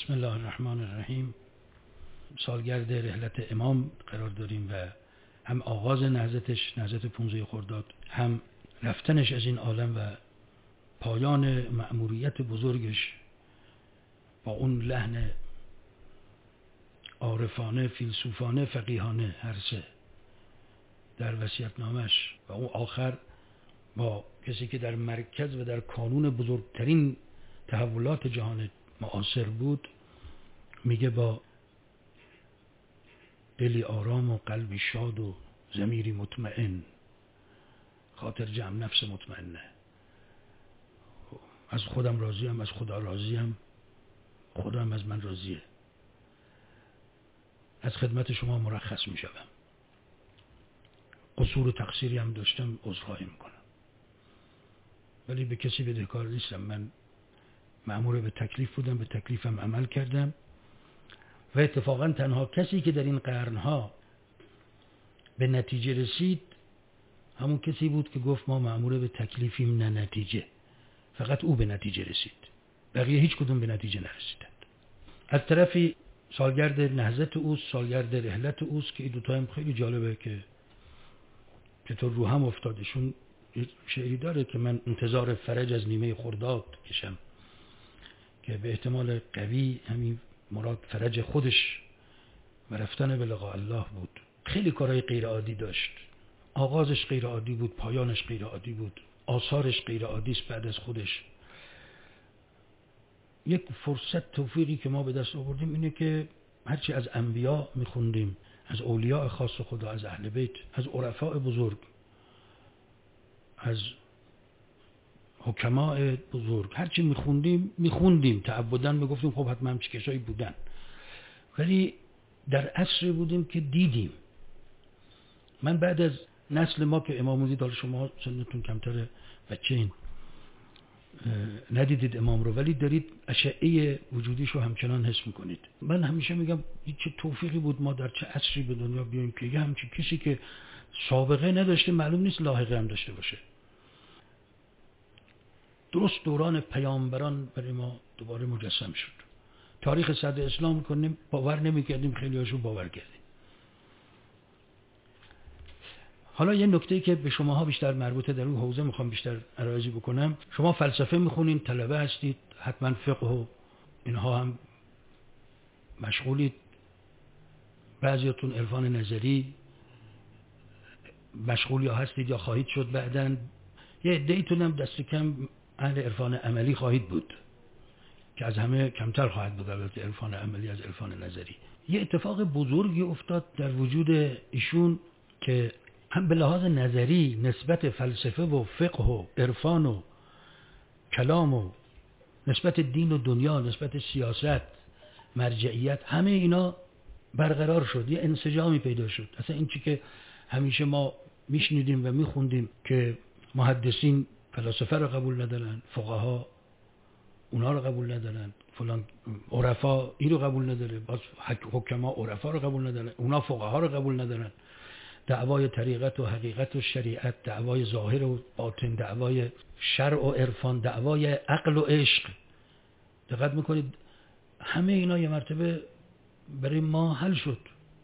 بسم الله الرحمن الرحیم. سالگرد رحلت امام قرار داریم و هم آغاز نهضت 15 خرداد، هم رفتنش از این عالم و پایان مأموریت بزرگش با اون لحن عارفانه، فیلسوفانه، فقیهانه هر سه در وصیت‌نامش، و اون آخر با کسی که در مرکز و در کانون بزرگترین تحولات جهان معاصر بود، میگه با دلی آرام و قلبی شاد و ضمیری مطمئن، خاطر جمع نفس مطمئنه. از خودم راضیم، از خدا راضیم، خودم از من راضیه. از خدمت شما مرخص میشم. قصور و تقصیری هم داشتم عذرخواهی میکنم، ولی به کسی بدهکار نیستم. من مأمور به تکلیف بودم، به تکلیفم عمل کردم و اتفاقا تنها کسی که در این قرنها به نتیجه رسید همون کسی بود که گفت ما مأمور به تکلیفیم نه نتیجه. فقط او به نتیجه رسید، بقیه هیچ کدوم به نتیجه نرسیدند. از طرفی سالگرد نهضت اوست، سالگرد رحلت اوست که این دوتا هم خیلی جالبه که چطور رو هم افتادشون. شعری داره که من انتظار فرج از نیمه خرداد کشم، که به احتمال قوی همین مراد فرج خودش و رفتن به لقاء الله بود. خیلی کارهای غیر عادی داشت، آغازش غیر عادی بود، پایانش غیر عادی بود، آثارش غیر عادی است. بعد از خودش یک فرصت، توفیقی که ما به دست آوردیم اینه که هرچی از انبیا میخوندیم، از اولیاء خاص خدا، از اهل بیت، از عرفاء بزرگ، از حکماء بزرگ، هرچی میخوندیم تعبداً میگفتیم خب حتما همچی کسایی بودن، ولی در عصری بودیم که دیدیم. من بعد از نسل ما که امام دید، حالا شما سنتون کمتره، بچه این ندیدید امام رو، ولی دارید اشعه وجودیش رو همچنان حس میکنید. من همیشه میگم چه توفیقی بود ما در چه عصری به دنیا بیاییم که یه همچی کسی که سابقه نداشته معلوم نیست لاحقه هم داشته باشه. درست دوران پیامبران برای ما دوباره مجسم شد. تاریخ صدر اسلام کنیم باور نمی‌کردیم، خیلی هاشو باور کردیم. حالا یه نکته‌ای که به شماها بیشتر مربوطه، در اون حوزه میخوام بیشتر عرضی بکنم. شما فلسفه میخونین، طلبه هستید، حتما فقه و اینها هم مشغولید. بعضیاتون عرفان نظری مشغول یا هستید یا خواهید شد بعداً. یه عده‌ایتون هم دست کم اهل عرفان عملی خواهید بود که از همه کمتر خواهد بود البته عرفان عملی از عرفان نظری. یه اتفاق بزرگی افتاد در وجود ایشون که هم به لحاظ نظری نسبت فلسفه و فقه و عرفان و کلام و نسبت دین و دنیا، نسبت سیاست، مرجعیت، همه اینا برقرار شد، یه انسجامی پیدا شد. اصلا این چی که همیشه ما میشنیدیم و میخوندیم که محدثین فلاسفه رو قبول ندارن، فقها اونا رو قبول ندارن، فلان عرفا این رو قبول نداره، باز حکما عرفا رو قبول ندارن، اونا فقها رو قبول ندارن. دعوای طریقت و حقیقت و شریعت، دعوای ظاهر و باطن، دعوای شرع و عرفان، دعوای عقل و عشق. دقت میکنید همه اینا یه مرتبه برای ما حل شد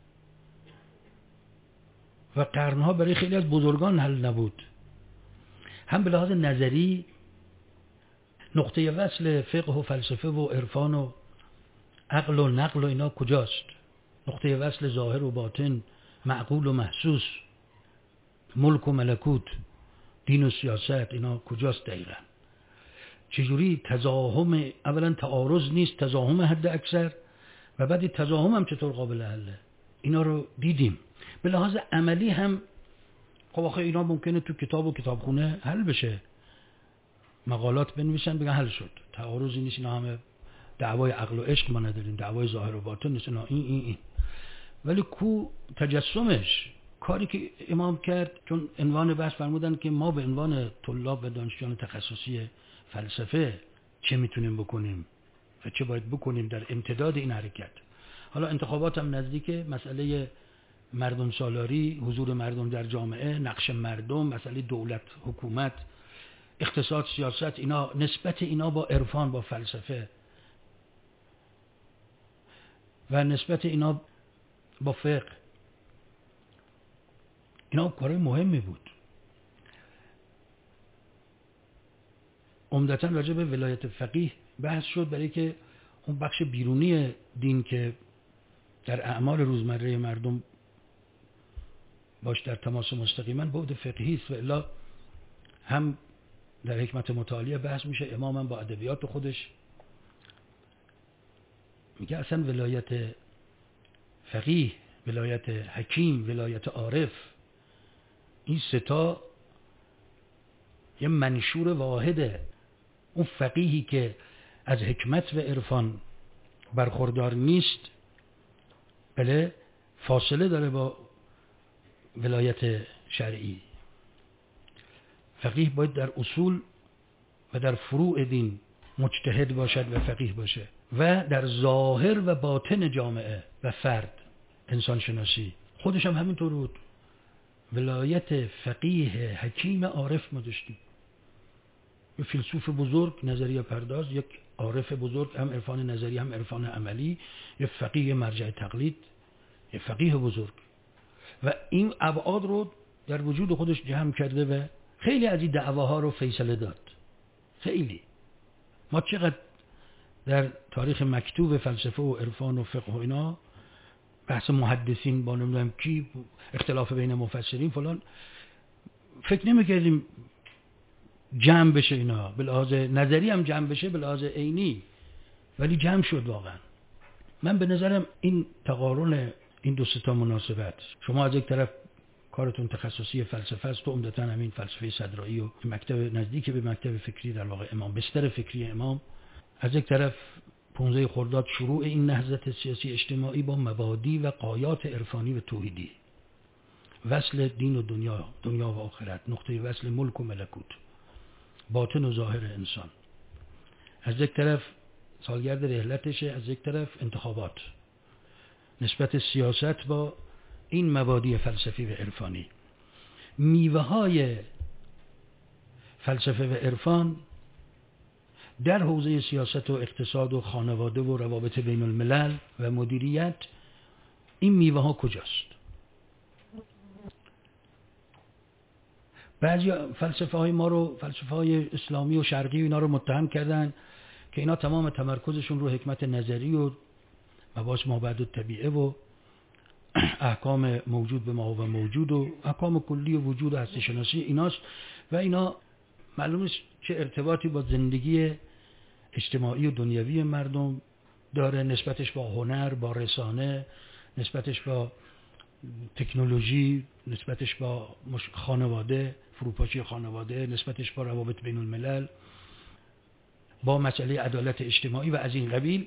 و قرنها برای خیلی از بزرگان حل نبود. هم به لحاظ نظری نقطه وصل فقه و فلسفه و عرفان و عقل و نقل و اینا کجاست؟ نقطه وصل ظاهر و باطن، معقول و محسوس، ملک و ملکوت، دین و سیاست، اینا کجاست دقیقا؟ چجوری تزاحم، اولا تعارض نیست، تزاحم حد اکثر، و بعد تزاحم هم چطور قابل حله؟ اینا رو دیدیم. به لحاظ عملی هم خب آخه اینا ممکنه تو کتاب و کتابخونه حل بشه، مقالات بنویسن بگن حل شد، تعارضی نیست، اینا همه دعوای عقل و عشق ما نداریم، دعوای ظاهر و باطن نیست، اینا این. ولی کو تجسمش؟ کاری که امام کرد، چون عنوان بحث فرمودن که ما به عنوان طلاب و دانشجویان تخصصی فلسفه چه میتونیم بکنیم و چه باید بکنیم در امتداد این حرکت. حالا انتخابات هم نزدیکه، مسئله مردم سالاری، حضور مردم در جامعه، نقش مردم، مسئله دولت، حکومت، اقتصاد، سیاست، اینا نسبت اینا با عرفان، با فلسفه و نسبت اینا با فقه، اینا کار مهمی بود. عمدتاً راجع به ولایت فقیه بحث شد، برای که اون بخش بیرونی دین که در اعمال روزمره مردم باش در تماس مستقیما بعد فقهی است، و الا هم در حکمت متعالیه بحث میشه. امام هم با ادبیات خودش میگه اصلا ولایت فقیه، ولایت حکیم، ولایت عارف، این ستا یه منشور واحده. اون فقیهی که از حکمت و عرفان برخوردار نیست، بله، فاصله داره با ولایت شرعی. فقیه باید در اصول و در فروع دین مجتهد باشد و فقیه باشه، و در ظاهر و باطن جامعه و فرد انسان شناسی خودش هم همینطور بود. ولایت فقیه حکیم عارف ما داشتیم، یک فیلسوف بزرگ نظریه پرداز، یک عارف بزرگ هم عرفان نظری هم عرفان عملی، یک فقیه مرجع تقلید، یک فقیه بزرگ، و این ابعاد رو در وجود خودش جمع کرده و خیلی از این دعواها رو فیصله داد. خیلی ما چقدر در تاریخ مکتوب فلسفه و عرفان و فقه و اینا بحث محدثین با نمیدونم کی، اختلاف بین مفسرین فلان، فکر نمی‌کردیم جمع بشه اینا، به لحاظ نظری هم جمع بشه، به لحاظ عینی، ولی جمع شد واقعا. من به نظرم این تقارن این دو سه تا مناسبت، شما از یک طرف کارتون تخصصی فلسفه است، تو عمدتاً همین فلسفه صدرایی و مکتب نزدیک به مکتب فکری در واقع امام، بستر فکری امام، از یک طرف 15 خرداد شروع این نهضت سیاسی اجتماعی با مبادی و غایات عرفانی و توحیدی، وصل دین و دنیا و آخرت، نقطه وصل ملک و ملکوت، باطن و ظاهر انسان. از یک طرف سالگرد رحلتشه، از یک طرف انتخابات، نسبت سیاست با این مبادی فلسفی و عرفانی. میوه های فلسفه و عرفان در حوزه سیاست و اقتصاد و خانواده و روابط بین الملل و مدیریت، این میوه ها کجاست؟ بعضی فلسفه های ما رو، فلسفه های اسلامی و شرقی و اینا رو متهم کردن که اینا تمام تمرکزشون رو حکمت نظری و مباحث مابعد الطبیعه و احکام موجود به ما و موجود و احکام کلی و وجود و هستی شناسی ایناست، و اینا معلوم نیست چه ارتباطی با زندگی اجتماعی و دنیوی مردم داره، نسبتش با هنر، با رسانه، نسبتش با تکنولوژی، نسبتش با خانواده، فروپاشی خانواده، نسبتش با روابط بین الملل، با مسئله عدالت اجتماعی و از این قبیل.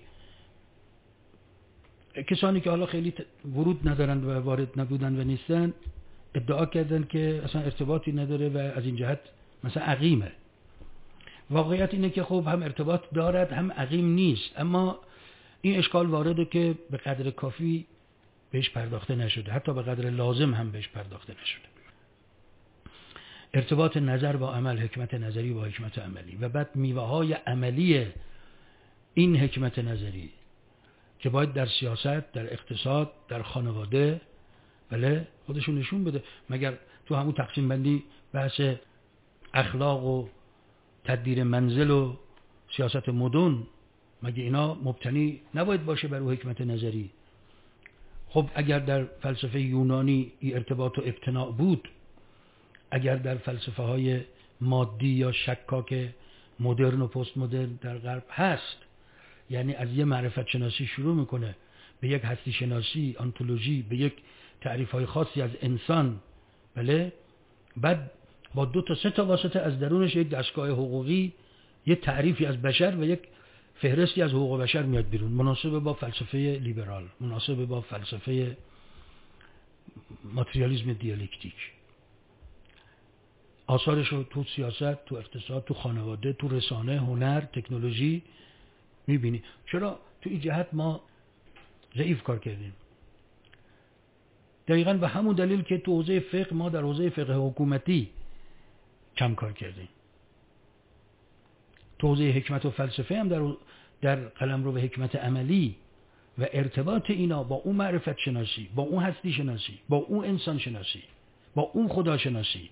کسانی که حالا خیلی ورود ندارند و وارد نبودن و نیستن ادعا کردن که اصلا ارتباطی نداره و از این جهت مثلا عقیمه. واقعیت اینه که خب هم ارتباط دارد هم عقیم نیست، اما این اشکال وارده که به قدر کافی بهش پرداخته نشده، حتی به قدر لازم هم بهش پرداخته نشده. ارتباط نظر با عمل، حکمت نظری با حکمت عملی، و بعد میوه های عملی این حکمت نظری که باید در سیاست، در اقتصاد، در خانواده بله خودشون نشون بده. مگر تو همون تقسیم بندی بحث اخلاق و تدبیر منزل و سیاست مدن، مگه اینا مبتنی نباید باشه بر او حکمت نظری؟ خب اگر در فلسفه یونانی این ارتباط و ابتناء بود، اگر در فلسفه های مادی یا شکاک مدرن و پست مدرن در غرب هست، یعنی از یه معرفت شناسی شروع میکنه به یک هستی شناسی، آنتولوژی، به یک تعریف های خاصی از انسان، بله، بعد با 2 تا 3 تا واسطه از درونش یک دستگاه حقوقی، یک تعریفی از بشر و یک فهرستی از حقوق بشر میاد بیرون، مناسب با فلسفه لیبرال، مناسب با فلسفه ماتریالیسم دیالکتیک. آثارش رو تو سیاست، تو اقتصاد، تو خانواده، تو رسانه، هنر، تکنولوژی میبینی. چرا تو این جهت ما ضعیف کار کردیم؟ دقیقاً به همون دلیل که تو حوزه فقه ما در حوزه فقه حکومتی کم کار کردیم. تو حوزه حکمت و فلسفه هم در قلمرو به حکمت عملی و ارتباط اینا با اون معرفت شناسی، با اون هستی شناسی، با اون انسان شناسی، با اون خدا شناسی،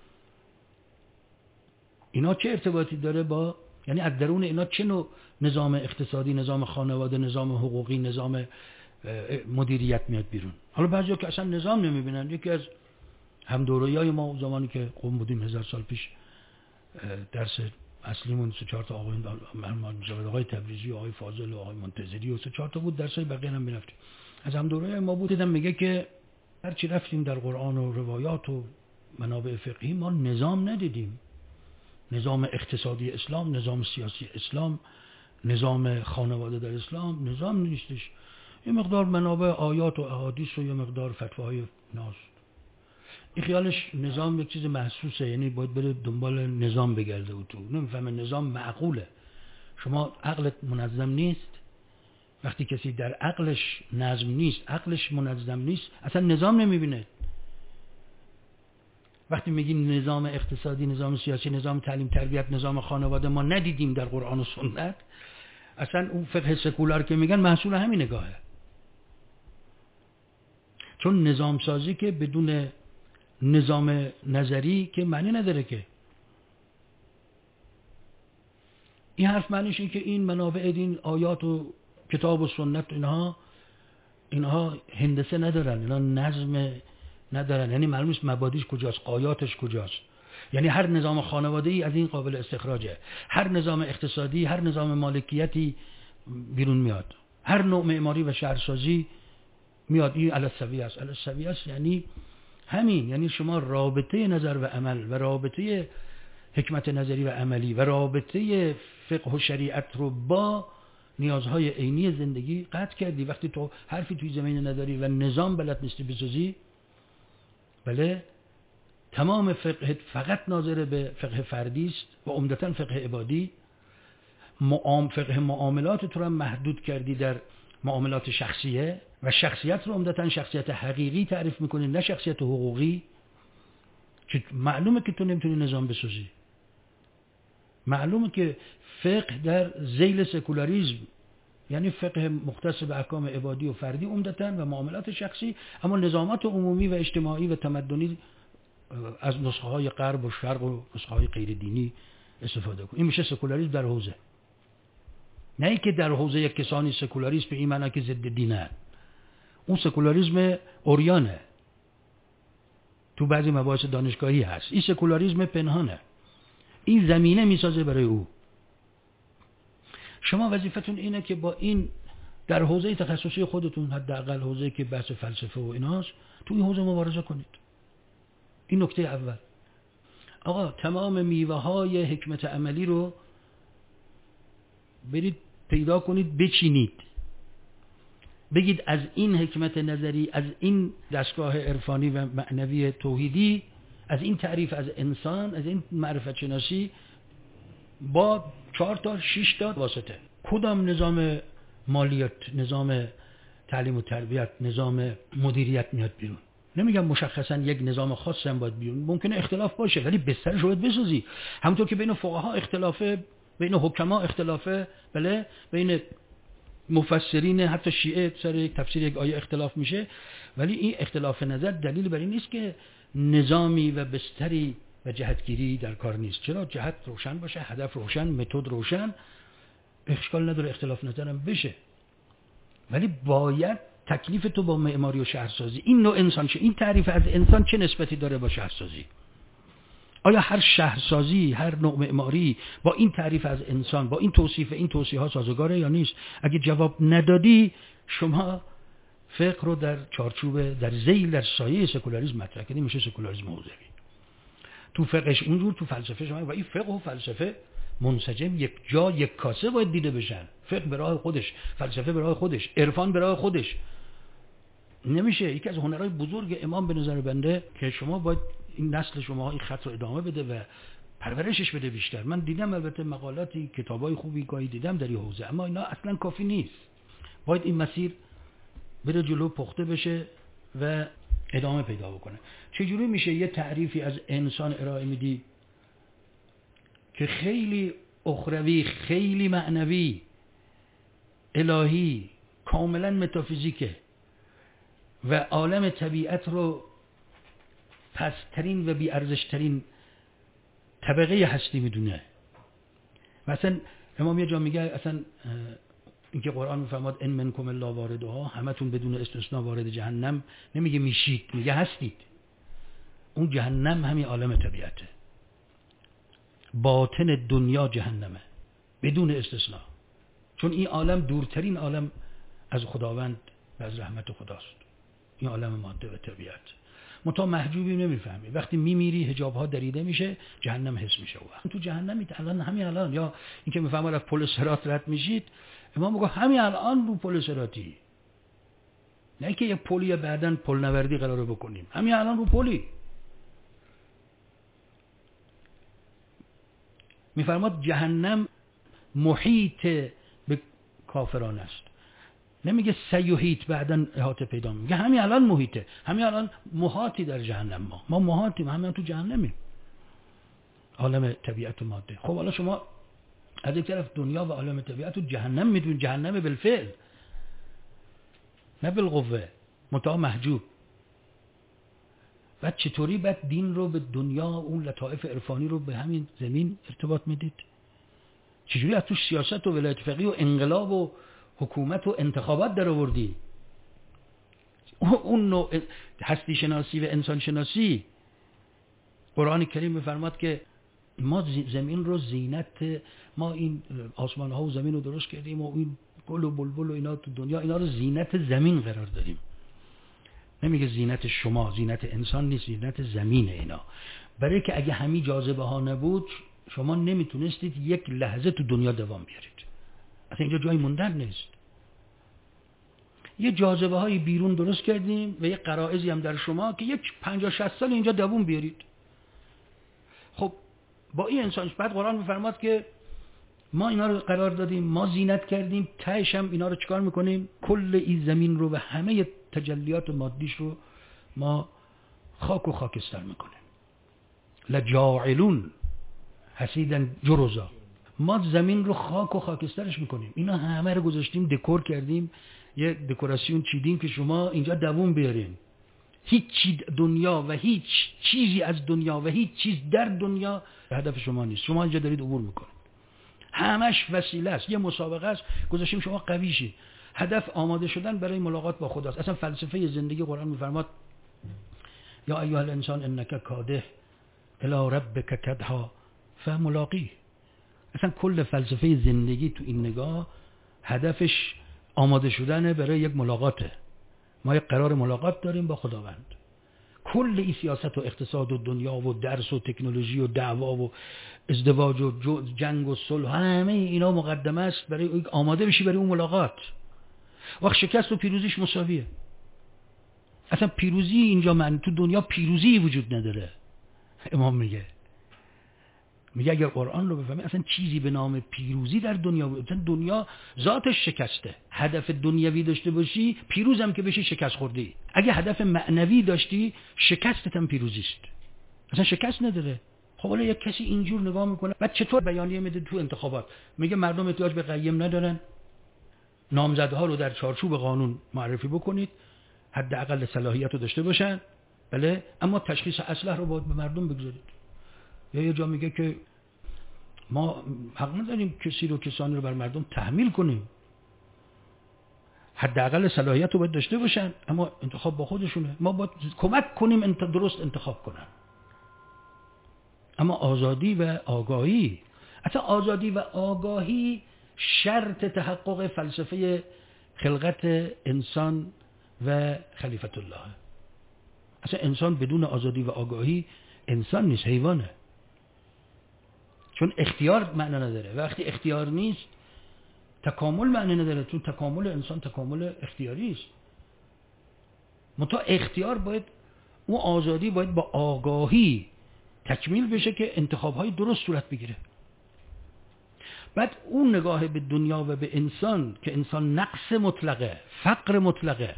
اینا چه ارتباطی داره با، یعنی از درون اینا چه نوع نظام اقتصادی، نظام خانواده، نظام حقوقی، نظام مدیریت میاد بیرون. حالا بعضیا که اصلا نظام نمیبینن. یکی از همدوره‌های ما زمانی که قم بودیم 1000 سال پیش، درس اصلیمون 3-4 تا آقای تبریزی و آقای فاضل و آقای منتظری و 3-4 تا بود، درسای بقیه هم می‌رفتیم. از همدوره‌های ما بود، دیدم میگه که هرچی رفتیم در قرآن و روایات و منابع فقهی ما نظام ندیدیم. نظام اقتصادی اسلام، نظام سیاسی اسلام، نظام خانواده در اسلام نظام نیستش. یه مقدار منابع آیات و احادیث و یه مقدار فتواهای ناست. این خیالش نظام یک چیز محسوسه، یعنی باید بره دنبال نظام بگرده و تو نمیفهمه نظام معقوله. شما عقلت منظم نیست، وقتی کسی در عقلش نظم نیست، عقلش منظم نیست، اصلا نظام نمیبینه. وقتی میگیم نظام اقتصادی، نظام سیاسی، نظام تعلیم تربیت، نظام خانواده ما ندیدیم در قرآن و سنت، اصلا اون فقه سکولار که میگن محصول همین نگاهه. چون نظام سازی که بدون نظام نظری که معنی نداره که. این حرف معنیش این که این منابع دین، آیات و کتاب و سنت، اینها هندسه ندارن، اینا نظم ندارن، یعنی معلوم نیست مبادیش کجاست، آیاتش کجاست. یعنی هر نظام خانواده‌ای از این قابل استخراجه، هر نظام اقتصادی، هر نظام مالکیتی بیرون میاد، هر نوع معماری و شهرسازی میاد. این الاسویه است. الاسویه است یعنی همین، یعنی شما رابطه نظر و عمل و رابطه حکمت نظری و عملی و رابطه فقه و شریعت رو با نیازهای عینی زندگی قطع کردی. وقتی تو حرفی توی زمین نداری و نظام بلد نیستی بسازی، بله، تمام فقه فقط ناظر به فقه فردی است و عمدتاً فقه عبادی. فقه معاملات تو رو محدود کردی در معاملات شخصیه و شخصیت رو عمدتاً شخصیت حقیقی تعریف میکنی، نه شخصیت حقوقی. که معلومه که تو نمیتونی نظام بسازی. معلومه که فقه در ذیل سکولاریسم، یعنی فقه مختص به احکام عبادی و فردی عمدتاً و معاملات شخصی، اما نظامات عمومی و اجتماعی و تمدنی از نسخه های غرب و شرق و نسخه های غیر دینی استفاده کن. این میشه سکولاریسم در حوزه. نه ای که در حوزه یک کسانی سکولاریسم به این معنی که ضد دینه. اون سکولاریسم اوریانه، تو بعضی مباحث دانشگاهی هست. این سکولاریسم پنهانه، این زمینه میسازه برای او. شما وظیفتون اینه که با این در حوزه تخصصی خودتون، حداقل حوزه که بحث فلسفه و ایناست، تو این حوزه مبارزه کنید. این نکته اول. آقا تمام میوه های حکمت عملی رو برید پیدا کنید، بچینید، بگید از این حکمت نظری، از این دستگاه عرفانی و معنوی توحیدی، از این تعریف از انسان، از این معرفت شناسی با 4 تا 6 تا واسطه، کدام نظام مالیات، نظام تعلیم و تربیت، نظام مدیریت میاد بیرون. نمیگم مشخصا یک نظام خاص هم باید بیرون، ممکنه اختلاف باشه ولی بسترش رو باید بسازی. همونطور که بین فقها اختلافه، بین حکما اختلافه، بله، بین مفسرین حتی شیعه سر یک تفسیر یک آیه اختلاف میشه، ولی این اختلاف نظر دلیل بر این نیست که نظامی و بستری و جهتگیری در کار نیست. چرا؟ جهت روشن باشه، هدف روشن، متد روشن، اشکال نداره اختلاف نظرم بشه، ولی باید تکلیف تو با معماری و شهرسازی، این نوع انسان چه، این تعریف از انسان چه نسبتی داره با شهرسازی؟ آیا هر شهرسازی، هر نوع معماری با این تعریف از انسان، با این توصیف، این توصیف‌ها سازگاره یا نیست؟ اگه جواب ندادی، شما فقه رو در چارچوب، در ذیل، در سایه سکولاریسم مطرح کردی، میشه سکولاریسم حوزوی. تو فقهش اونجور، تو فلسفه شما، و این فقه و فلسفه منسجم یک جا، یک کاسه باید دیده بشن. فقه به راه خودش، فلسفه به راه خودش، عرفان به راه خودش. نمیشه. یکی از هنرهای بزرگ امام به نظر بنده که شما باید این نسل شما این خط رو ادامه بده و پرورشش بده بیشتر. من دیدم البته مقالاتی، کتابای خوبی گاهی دیدم در این حوزه، اما اینا اصلا کافی نیست. باید این مسیر بره جلو، پخته بشه و ادامه پیدا بکنه. چجوری میشه یه تعریفی از انسان ارائه میدی که خیلی اخروی، خیلی معنوی، الهی، کاملا متافیزیکه و عالم طبیعت رو پسترین و بی‌ارزشترین طبقه هستی میدونه. و اصلا امام یه جا میگه اصلا اینکه قرآن میفرماد ان منکم الا واردها، همتون بدون استثناء وارد جهنم نمیگه میشید، میگه هستید. اون جهنم همین عالم طبیعته، باطن دنیا جهنمه بدون استثناء، چون این عالم دورترین عالم از خداوند و از رحمت خداست، این عالم ماده و طبیعت. منتها محجوبی نمیفهمی، وقتی میمیری حجاب ها دریده میشه، جهنم حس میشه. و تو جهنمیت الان، همین الان. یا اینکه میفهمه از پل صراط رد میشید، امام میگه همین الان رو پل صراطی، نه اینکه یه پلی بعدن پل نوردی قراره بکنیم، همین الان رو پلی. میفرماد جهنم محیط به کافران است، نمیگه سیحیط بعدن احاطه پیدا میگه همین الان محیطه، همین الان محاطی در جهنم. ما محاطیم، همین تو جهنمیم، عالم طبیعت و ماده. خب حالا شما از یک طرف دنیا و عالم طبیعت و جهنم میدونید، جهنم بالفعل نه بالقوه، منتها محجوب. بعد چطوری بعد دین رو به دنیا، اون لطائف عرفانی رو به همین زمین ارتباط میدید؟ چجوری از توش سیاست و ولایت فقیه و انقلاب و حکومت و انتخابات در آوردی؟ اون نوع هستی شناسی و انسان شناسی. قرآن کریم میفرماد که ما زمین رو زینت، ما این آسمان ها و زمین رو درست کردیم و این گل و بلبل و اینا تو دنیا، اینا رو زینت زمین قرار دادیم. نمیگه زینت شما، زینت انسان نیست، زینت زمینه اینا. برای که اگه همین جاذبه ها نبود شما نمیتونستید یک لحظه تو دنیا دوام بیارید. اصلا اینجا جای موندن نیست. یه جاذبه های بیرون درست کردیم و یه غرایزی هم در شما که یک 50-60 سال اینجا دوام بیارید. خب با این انسانش بعد قرآن میفرماد که ما اینا رو قرار دادیم، ما زینت کردیم، تهش هم اینا رو چکار میکنیم؟ کل این زمین رو و همه تجلیات مادیش رو ما خاک و خاکستر میکنیم. لجاعلون حسیدن جرزا، ما زمین رو خاک و خاکسترش میکنیم. اینا همه رو گذاشتیم دکور کردیم، یه دکوراسیون چیدیم که شما اینجا دووم بیارین. هیچ چیز دنیا و هیچ چیزی از دنیا و هیچ چیز در دنیا هدف شما نیست. شما اینجا دارید عبور میکنید، همش وسیله است، یه مسابقه است، گذاشتیم شما قوی شید. هدف آماده شدن برای ملاقات با خداست. اصلا فلسفه زندگی قرآن میفرماد یا ایها الانسان انک کادح الی ربک کدحا فملاقیه. اصلا کل فلسفه زندگی تو این نگاه هدفش آماده شدن برای یک ملاقاته. ما یک قرار ملاقات داریم با خداوند. کل این سیاست و اقتصاد و دنیا و درس و تکنولوژی و دعوا و ازدواج و جنگ و صلح، همه اینا مقدمه است برای آماده بشی برای اون ملاقات. وقت شکست و پیروزیش مساویه. اصلا پیروزی اینجا تو دنیا پیروزی وجود نداره. امام میگه اگر قرآن رو بفهمی اصلا چیزی به نام پیروزی در دنیا بود. دنیا ذاتش شکسته. هدف دنیوی داشته باشی پیروزم که بشی شکست خوردی. اگه هدف معنوی داشتی شکستت هم پیروزیست. اصلا شکست نداره. خب حالا یک کسی اینجور نگاه میکنه بعد چطور بیانیه میده تو انتخابات؟ میگه مردم احتیاج به قیم ندارن، نامزدها رو در چارچوب قانون معرفی بکنید، حداقل صلاحیت رو داشته باشن، بله، اما تشخیص اصلح رو باید به مردم بگذارید. یا یه جا میگه که ما حق نداریم کسی رو کسانی رو بر مردم تحمیل کنیم، حداقل صلاحیت رو باید داشته باشن، اما انتخاب با خودشونه. ما باید کمک کنیم درست انتخاب کنن. اما آزادی و آگاهی، اصلا آزادی و آگاهی شرط تحقق فلسفه خلقت انسان و خلیفت الله. اصلا انسان بدون آزادی و آگاهی انسان نیست، حیوانه. چون اختیار معنی نداره. وقتی اختیار نیست تکامل معنی نداره، چون تکامل انسان تکامل اختیاری است. منتها اختیار باید، اون آزادی باید با آگاهی تکمیل بشه که انتخاب‌های درست صورت بگیره. بعد اون نگاه به دنیا و به انسان که انسان نقص مطلقه، فقر مطلقه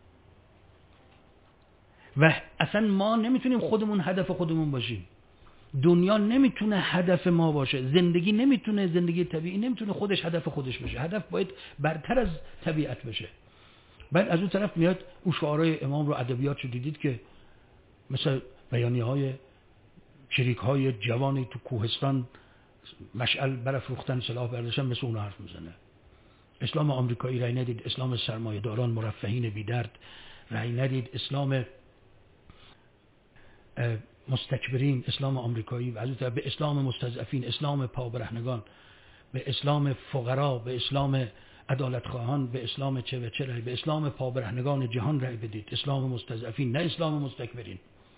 و اصلا ما نمیتونیم خودمون هدف خودمون باشیم. دنیا نمیتونه هدف ما باشه، زندگی طبیعی نمیتونه خودش هدف خودش باشه، هدف باید برتر از طبیعت بشه. بعد از اون طرف میاد اون شعارهای امام رو، ادبیاتشو دیدید که مثل بیانیه‌های چریک‌های جوانی تو کوهستان مشعل برافروختن، سلاح برداشتن، مثل اون حرف میزنه. اسلام آمریکایی رای ندید، اسلام سرمایه‌داران مرفهین بی‌درد رای ندید، اسلام مستکبرین، اسلام آمریکایی، و از اون طرف به اسلام مستضعفین، اسلام پابرهنگان، به اسلام فقرا، به اسلام عدالت خواهان، به اسلام چه و چه رای، به اسلام پابرهنگان جهان رای بدید، اسلام مستضعفین نه اسلام مستکبرین.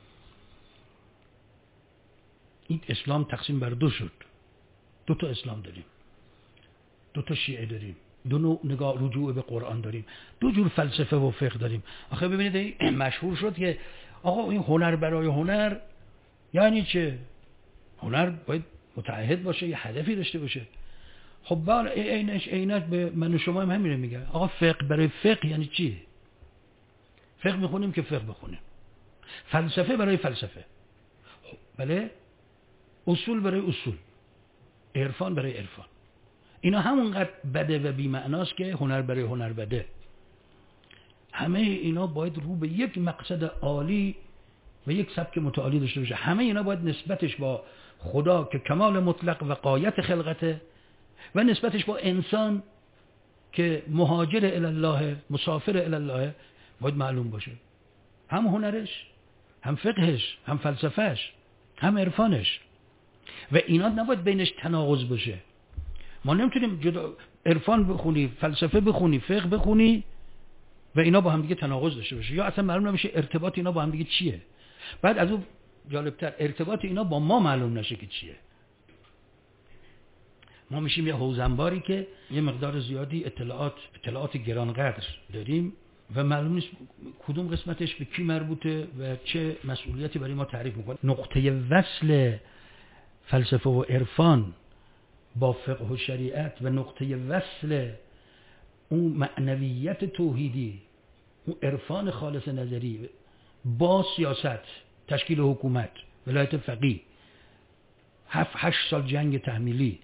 این اسلام تقسیم بر دو شد. دو تا اسلام داریم، دو تا شیعه داریم، دو نوع نگاه رجوع به قرآن داریم، دو جور فلسفه و فقه داریم. آخه ببینید مشهور شد که آقا این هنر برای هنر یعنی چه؟ هنر باید متعهد باشه، یه هدفی داشته باشه. خب بله عینش به من و شما هم همینه میگه. آقا فقه برای فقه یعنی چی؟ فقه میخونیم که فقه بخونیم، فلسفه برای فلسفه، خب بله، اصول برای اصول، عرفان برای عرفان. اینا همونقدر بده و بی‌معناست که هنر برای هنر بده. همه اینا باید رو به یک مقصد عالی و یک سبک متعالی داشته باشه. همه اینا باید نسبتش با خدا که کمال مطلق و غایت خلقته، و نسبتش با انسان که مهاجر الی الله، مسافر الی الله، باید معلوم باشه. هم هنرش، هم فقهش، هم فلسفهش، هم عرفانش. و اینا نباید بینش تناقض باشه. ما نمیتونیم جدا عرفان بخونی، فلسفه بخونی، فقه بخونی و اینا با هم دیگه تناقض داشته باشه، یا اصلا معلوم نمیشه ارتباط اینا با هم دیگه چیه. بعد از اون جالبتر ارتباط اینا با ما معلوم نشه که چیه. ما میشیم یه حوزنباری که یه مقدار زیادی اطلاعات گرانقدر داریم و معلوم نیست کدوم قسمتش به کی مربوطه و چه مسئولیتی برای ما تعریف میکنه. نقطه وصل فلسفه و عرفان با فقه و شریعت و نقطه وصل اون معنویت توحیدی، اون عرفان خالص نظری با سیاست، تشکیل حکومت، ولایت فقیه، 7-8 سال جنگ تحمیلی،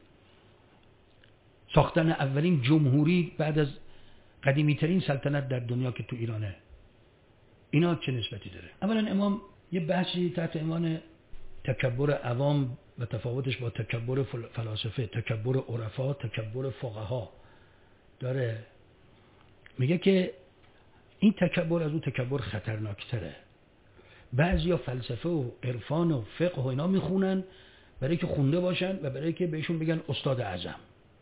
ساختن اولین جمهوری بعد از قدیمی ترین سلطنت در دنیا که تو ایرانه، اینا چه نسبتی داره؟ اولا امام یه بحثی تحت عنوان تکبر عوام و تفاوتش با تکبر فلاسفه، تکبر عرفا، تکبر فقها داره. میگه که این تکبر از اون تکبر خطرناکتره. بعضیا فلسفه و عرفان و فقه و اینا میخونن برای که خونده باشن و برای که بهشون بگن استاد اعظم،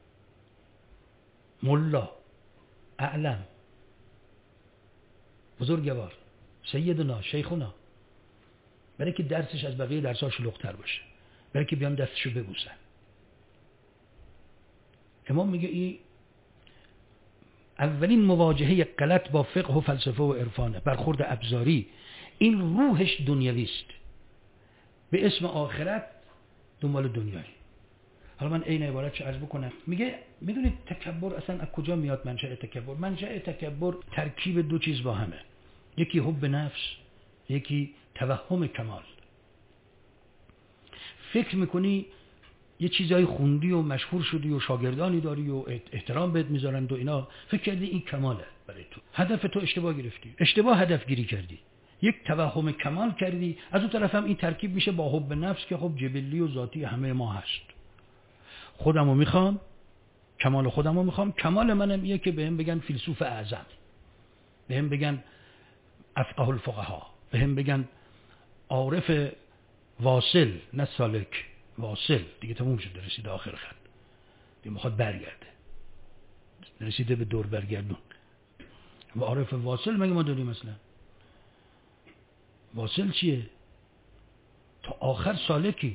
ملا، اعلم، بزرگوار، سیدنا، شیخنا، برای که درسش از بقیه درس‌ها شلوغ‌تر باشه، برای که بیان دستشو ببوسن. امام میگه این اولین مواجهه غلط با فقه و فلسفه و عرفانه، برخورد ابزاری. این روحش دنیوی است، به اسم آخرت دنبال دنیایی. حالا من این عبارت چه عرض بکنم. میگه میدونید تکبر اصلا از کجا میاد؟ منشأ تکبر، منشأ تکبر ترکیب دو چیز با همه، یکی حب نفس، یکی توهم کمال. فکر میکنی یه چیزایی خوندی و مشهور شدی و شاگردانی داری و احترام بهت میذارند و اینا، فکر کردی این کماله برای تو. هدف تو اشتباه گرفتی، اشتباه هدف گیری کردی، یک توهم کمال کردی. از اون طرف هم این ترکیب میشه با حب نفس که خب جبلی و ذاتی همه ما هست. خودمو میخوام، کمال خودمو میخوام. کمال منم اینه که بهم بگن فیلسوف اعظم، بهم بگن افقه الفقها، بهم بگن عارف واصل، نه سالک، واصل. دیگه تموم شده، رسیده آخر خط، دیگه میخواد برگرده، رسیده به دور برگردون. و عارف واصل مگه ما داریم مثلا؟ واصل چیه؟ تا آخر سالکی،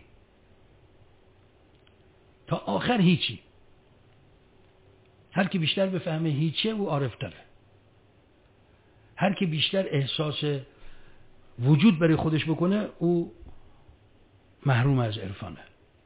تا آخر هیچی. هر کی بیشتر بفهمه هیچه او عارف تره. هر کی بیشتر احساس وجود برای خودش بکنه او محروم از عرفانه.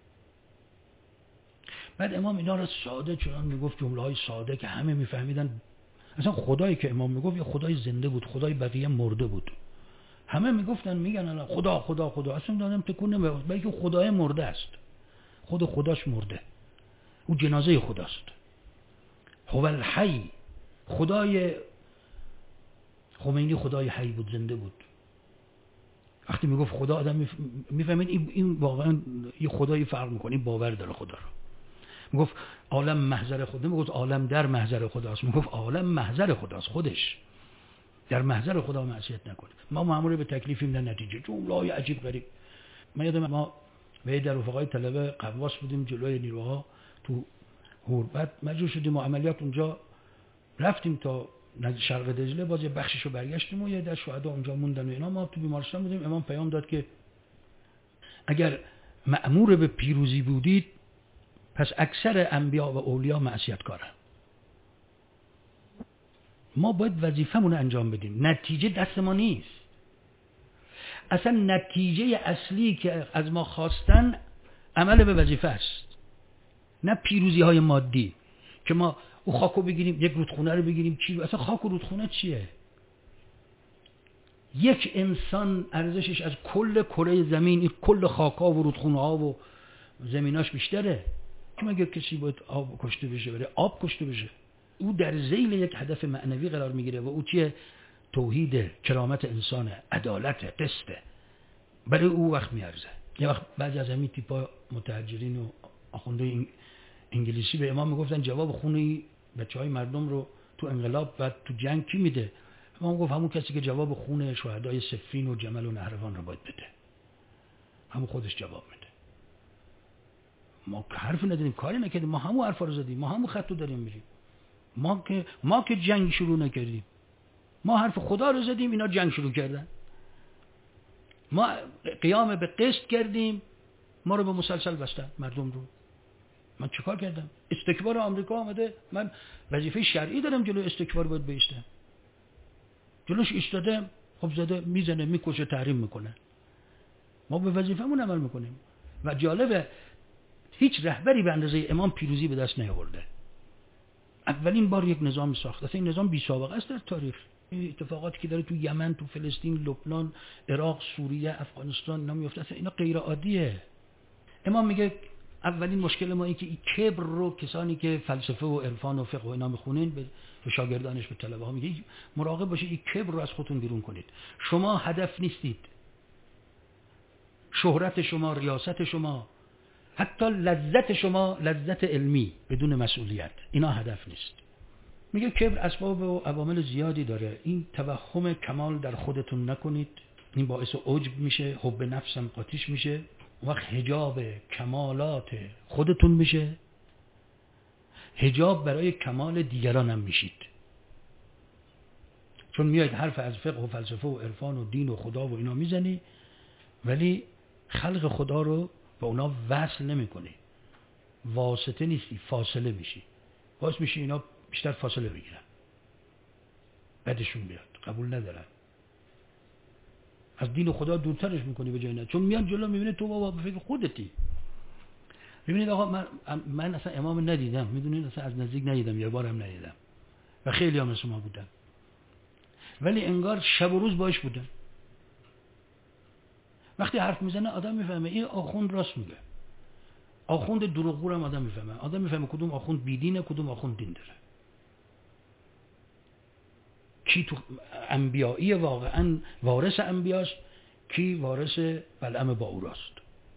بعد امام اینا را ساده چنان میگفت، جمله های ساده که همه میفهمیدن. اصلا خدایی که امام میگفت یه خدای زنده بود، خدای بقیه مرده بود. همه میگفتن میگن الان خدا خدا خدا، اصلا دادم تکون نمیخورد، بلکه خدای مرده است، خود خداش مرده، او جنازه خداست. هو الحی، خدای خمینی خدای حی بود، زنده بود. وقتی میگفت خدا آدم میفهمید این واقعا یه خدایی فرق میکنه، این باور داره خدا رو. میگفت عالم محضر خدا، میگفت عالم در محضر خداست، میگفت عالم محضر خداست، خودش در محضر خدا معصیت نکنه. ما مأمور به تکلیفیم نه نتیجه. جمله‌های عجیب غریب. من یادم ما به در رفقای طلبه قواس بودیم جلوی نیروها تو هور، بعد مجبور شدیم و عملیات اونجا رفتیم تا شرق دجله، باز یه بخشیشو برگشتیم و یه در شهدا اونجا موندن و اینا. ما تو بیمارستان بودیم، امام پیام داد که اگر مأمور به پیروزی بودید پس اکثر انبیا و اولیا معصیت کارن. ما باید وظیفه‌مون رو انجام بدیم، نتیجه دست ما نیست. اصلا نتیجه اصلی که از ما خواستن عمل به وظیفه است، نه پیروزی های مادی که ما او خاکو بگیریم، یک رودخونه رو بگیریم. چی اصلا خاک و رودخونه چیه؟ یک انسان ارزشش از کل کره زمین، این کل خاکا و رودخونه ها و زمیناش بیشتره. که مگه کسی باید آب کشته بشه، برای آب کشته بشه؟ او در ذیل یک هدف معنوی قرار میگیره و او چیه؟ توحید، کرامت انسان، عدالت، قسطه. برای او وقت میارزه. یه وقت بعضی از همین تیپا متحجرین و آخونده انگلیسی به امام میگفتن جواب خونه بچهای مردم رو تو انقلاب و تو جنگ کی میده؟ امام گفت همون کسی که جواب خونه شهدای صفین و جمل و نهروان رو باید بده، همون خودش جواب میده. ما که حرف نداریم، کاری نکردیم، ما همون حرفا رو زدیم، ما همون خطو داریم میریم. ما که جنگ شروع نکردیم، ما حرف خدا رو زدیم، اینا جنگ شروع کردن. ما قیام به قسط کردیم، ما رو به مسلسل بستن مردم رو. من چیکار کردم؟ استکبار آمریکا آمده، من وظیفه شرعی دارم جلوی استکبار باید بایستم. جلوش ایستادم، خب زده میزنه، میکشه، تحریم میکنه. ما به وظیفه‌مون عمل میکنیم. و جالبه هیچ رهبری به اندازه امام پیروزی به دست نیاورده. اولین بار یک نظام ساخت. اصلا این نظام بی سابقه است در تاریخ. این اتفاقاتی که داره تو یمن، تو فلسطین، لبنان، عراق، سوریه، افغانستان اینا میفته، اصلا اینا غیر عادیه. امام میگه اولین مشکل ما این که این کبر رو کسانی که فلسفه و عرفان و فقه و اینا میخونین به شاگردانش، به طلبه ها میگه مراقب باشید این کبر رو از خودتون بیرون کنید. شما هدف نیستید. شهرت شما، ریاست شما، حتی لذت شما، لذت علمی بدون مسئولیت، اینا هدف نیست. میگه کبر اسباب و عوامل زیادی داره. این توهم کمال در خودتون نکنید، این باعث عجب میشه، حب نفسم قاطیش میشه، وقت حجاب کمالات خودتون میشه، حجاب برای کمال دیگران هم میشید. چون میاید حرف از فقه و فلسفه و عرفان و دین و خدا و اینا میزنی، ولی خلق خدا رو با اونا وصل نمی کنی. واسطه نیستی، فاصله میشی. باعث میشی اینا بیشتر فاصله بگیرن، بدشون بیاد، قبول ندارن. از دین و خدا دورترش میکنی به جای نه. چون میان جلو میبینه تو بابا به فکر خودتی. میبینید آقا من اصلا امام ندیدم، میدونید اصلا از نزدیک ندیدم، یه بارم ندیدم و خیلی هم مثل ما بودن، ولی انگار شب و روز باش بودن. وقتی حرف میزنه آدم میفهمه این آخوند راست میگه. آخوند دروغگو هم آدم میفهمه. آدم میفهمه کدوم آخوند بیدینه، کدوم آخوند دین داره. کی تو انبیایی واقعا وارث انبیاست، کی وارث بلعم باوراست.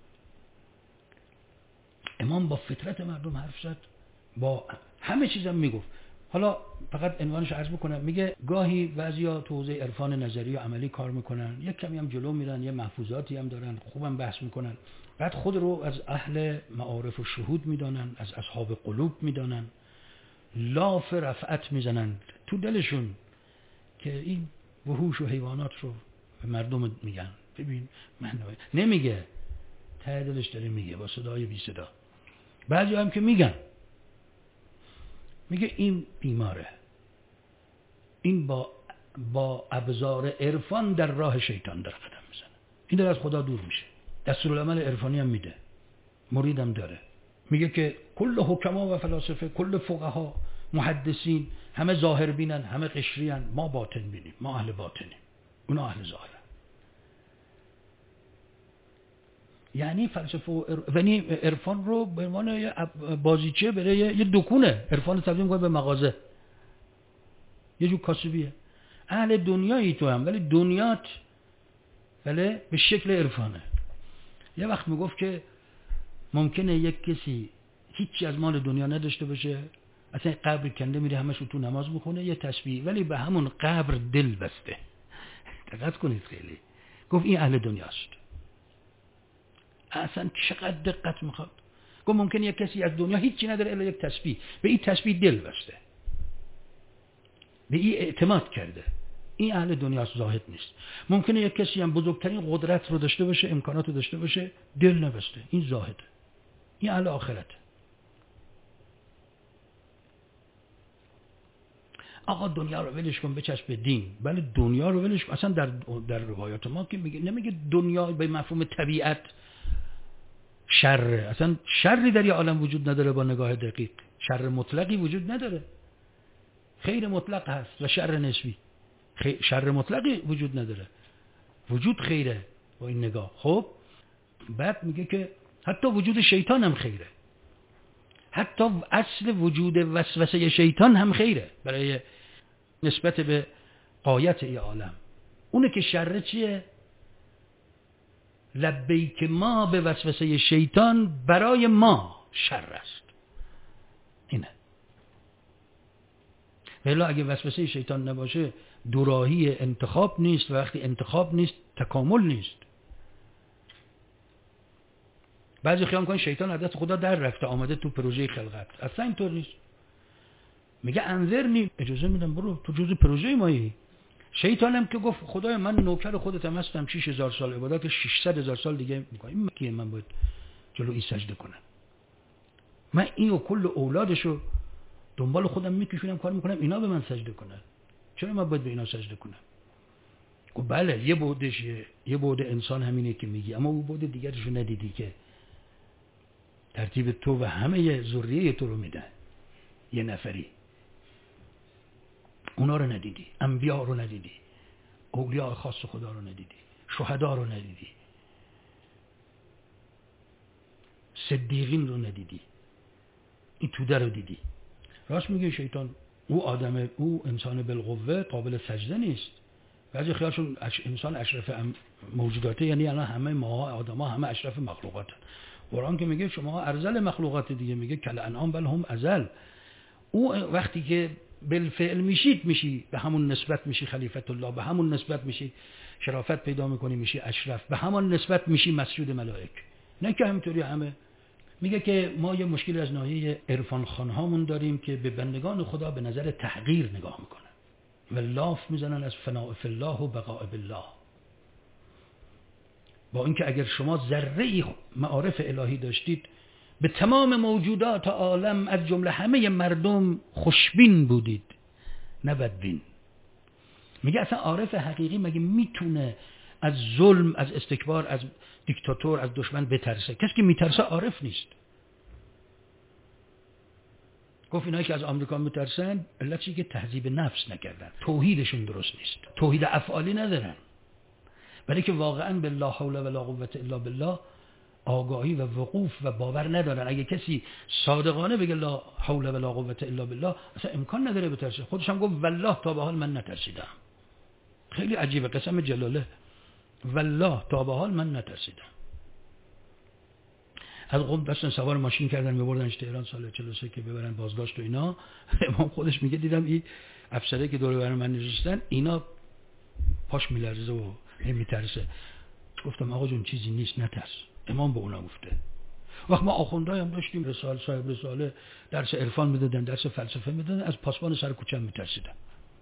امام با فطرت مردم حرف زد، با همه چیزم میگفت. حالا فقط عنوانش عرض بکنم. میگه گاهی بعضیا تو حوزه عرفان نظری و عملی کار میکنن، یک کمی هم جلو میرن، یه محفوظاتی هم دارن، خوبم بحث میکنن، بعد خود رو از اهل معارف و شهود میدانن، از اصحاب قلوب میدانن، لاف رفعت میزنن تو دلشون که این وحوش و حیوانات رو به مردم میگن. ببین من نمیگه، ته دلش داره میگه با صدای بی صدا. بعضی هم که میگن، میگه این بیماره، این با ابزار عرفان در راه شیطان در قدم میزنه، این در از خدا دور میشه. دستورالعمل عرفانی هم میده، مریدم داره. میگه که کل حکما و فلاسفه، کل فقها، محدثین، همه ظاهر بینن، همه قشرین، ما باطن بینیم، ما اهل باطنیم، اونا اهل ظاهرن. یعنی فلسفه و یعنی عرفان رو به عنوان یه بازیچه برای یه دکونه، عرفان تبدیل می‌کنه به مغازه، یه جور کاسبیه. اهل دنیایی تو هم، ولی دنیات ولی به شکل عرفانه. یه وقت میگفت که ممکنه یک کسی هیچی از مال دنیا نداشته باشه، اصلا قبر کنده میره همش تو نماز میخونه یه تسبیح، ولی به همون قبر دل بسته. دقت کنید خیلی. گفت این اهل دنیاست. اصلا چقدر دقت میخواد. گفت ممکنه یک کسی از دنیا هیچی نداره الا یک تسبیح، به این تسبیح دل بسته، به این اعتماد کرده، این اهل دنیاست، زاهد نیست. ممکنه یک کسی هم بزرگترین قدرت رو داشته باشه، امکانات رو داشته باشه، دل نبسته، این زاهده، این اهل آخرته. آقا دنیا رو ولش کن بچسب به دین، ولی دنیا رو ولش کن. اصلا در روایات ما که نمیگه دنیا به مفهوم طبیعت شر، اصلا شری در یه عالم وجود نداره با نگاه دقیق، شر مطلقی وجود نداره، خیر مطلق هست و شر نسبی. شر مطلقی وجود نداره، وجود خیره با این نگاه. خب بعد میگه که حتی وجود شیطان هم خیره، حتی اصل وجود وسوسه شیطان هم خیره برای نسبت به غایت ای عالم. اونه که شر چیه؟ لبیک ما به وسوسه شیطان برای ما شر است. اینه. ولی اگه وسوسه شیطان نباشه دوراهی انتخاب نیست، و وقتی انتخاب نیست تکامل نیست. بعضی خیال می‌کنن شیطان از دست خدا در رفته آمده تو پروژه خلقت، اصلا اینطور نیست. میگه انظرنی، اجازه میدم برو تو جزء پروژه مایی. شیطان هم که گفت خدای من نوکر خودتم هستم، 6000 سال عبادت، 600000 سال دیگه میکنم، این من باید جلو این سجده کنم، من این و کل اولادشو دنبال خودم میکشونم کار میکنم اینا به من سجده کنن، چرا من باید به اینا سجده کنم؟ گفت بله یه بودش، یه بود انسان همینه که میگی، اما اون بود دیگرشو ندیدی که ترتیب تو و همه ذریه تو رو میدن یه نفری، اونا رو ندیدی، انبیا رو ندیدی، اولیاء خاص خدا رو ندیدی، شهدا رو ندیدی، صدیقین رو ندیدی، این توده رو دیدی. راست میگه شیطان، او آدم، او انسان بالقوه قابل سجده نیست. بعضی خیالشون انسان اشرف موجوداته، یعنی الان همه ما آدما همه اشرف مخلوقاتن. قرآن که میگه شما ارذل مخلوقات دیگه، میگه کل انعام بل هم اذل. او وقتی که بالفعل میشی به همون نسبت میشی خلیفت الله، به همون نسبت میشی شرافت پیدا میکنی میشی اشرف، به همون نسبت میشی مسجود ملائک. نه که همینطوری همه. میگه که ما یه مشکل از ناحیه عرفان خانهامون داریم که به بندگان خدا به نظر تحقیر نگاه میکنن و لاف میزنن از فناء فی الله و بقاء بالله، با اینکه اگر شما ذره معارف الهی داشتید به تمام موجودات عالم از جمله همه مردم خوشبین بودید نه بدبین. میگه اصلا عارف حقیقی مگه میتونه از ظلم، از استکبار، از دیکتاتور، از دشمن بترسه؟ کسی که میترسه عارف نیست. گفت اینایی که از آمریکا میترسن علتش که تهذیب نفس نکردن، توحیدشون درست نیست، توحید افعالی ندارن، ولی که واقعا بالله حول ولا قوة الا بالله آگاهی و وقوف و باور ندارن. اگه کسی صادقانه بگه لا حول ولا قوة الا بالله اصلا امکان نداره بترسه. خودش هم گفت والله تا به حال من نترسیدم. خیلی عجیبه، قسم جلاله، والله تا به حال من نترسیدم. از قم داشتن سوار ماشین کردن میبردنش تهران سال 43 که ببرن بازداشت و اینا. امام خودش میگه دیدم این افسره که دور بر من نشستن اینا پاش میلرزه و میترسه. گفتم آقا جون چیزی نیست نترس، امام به اونا گفته. وقت ما آخوندهای هم داشتیم، رسال صاحب رساله درس عرفان میدادن، درس فلسفه میدادن، از پاسبان سر کوچه میترسیدن.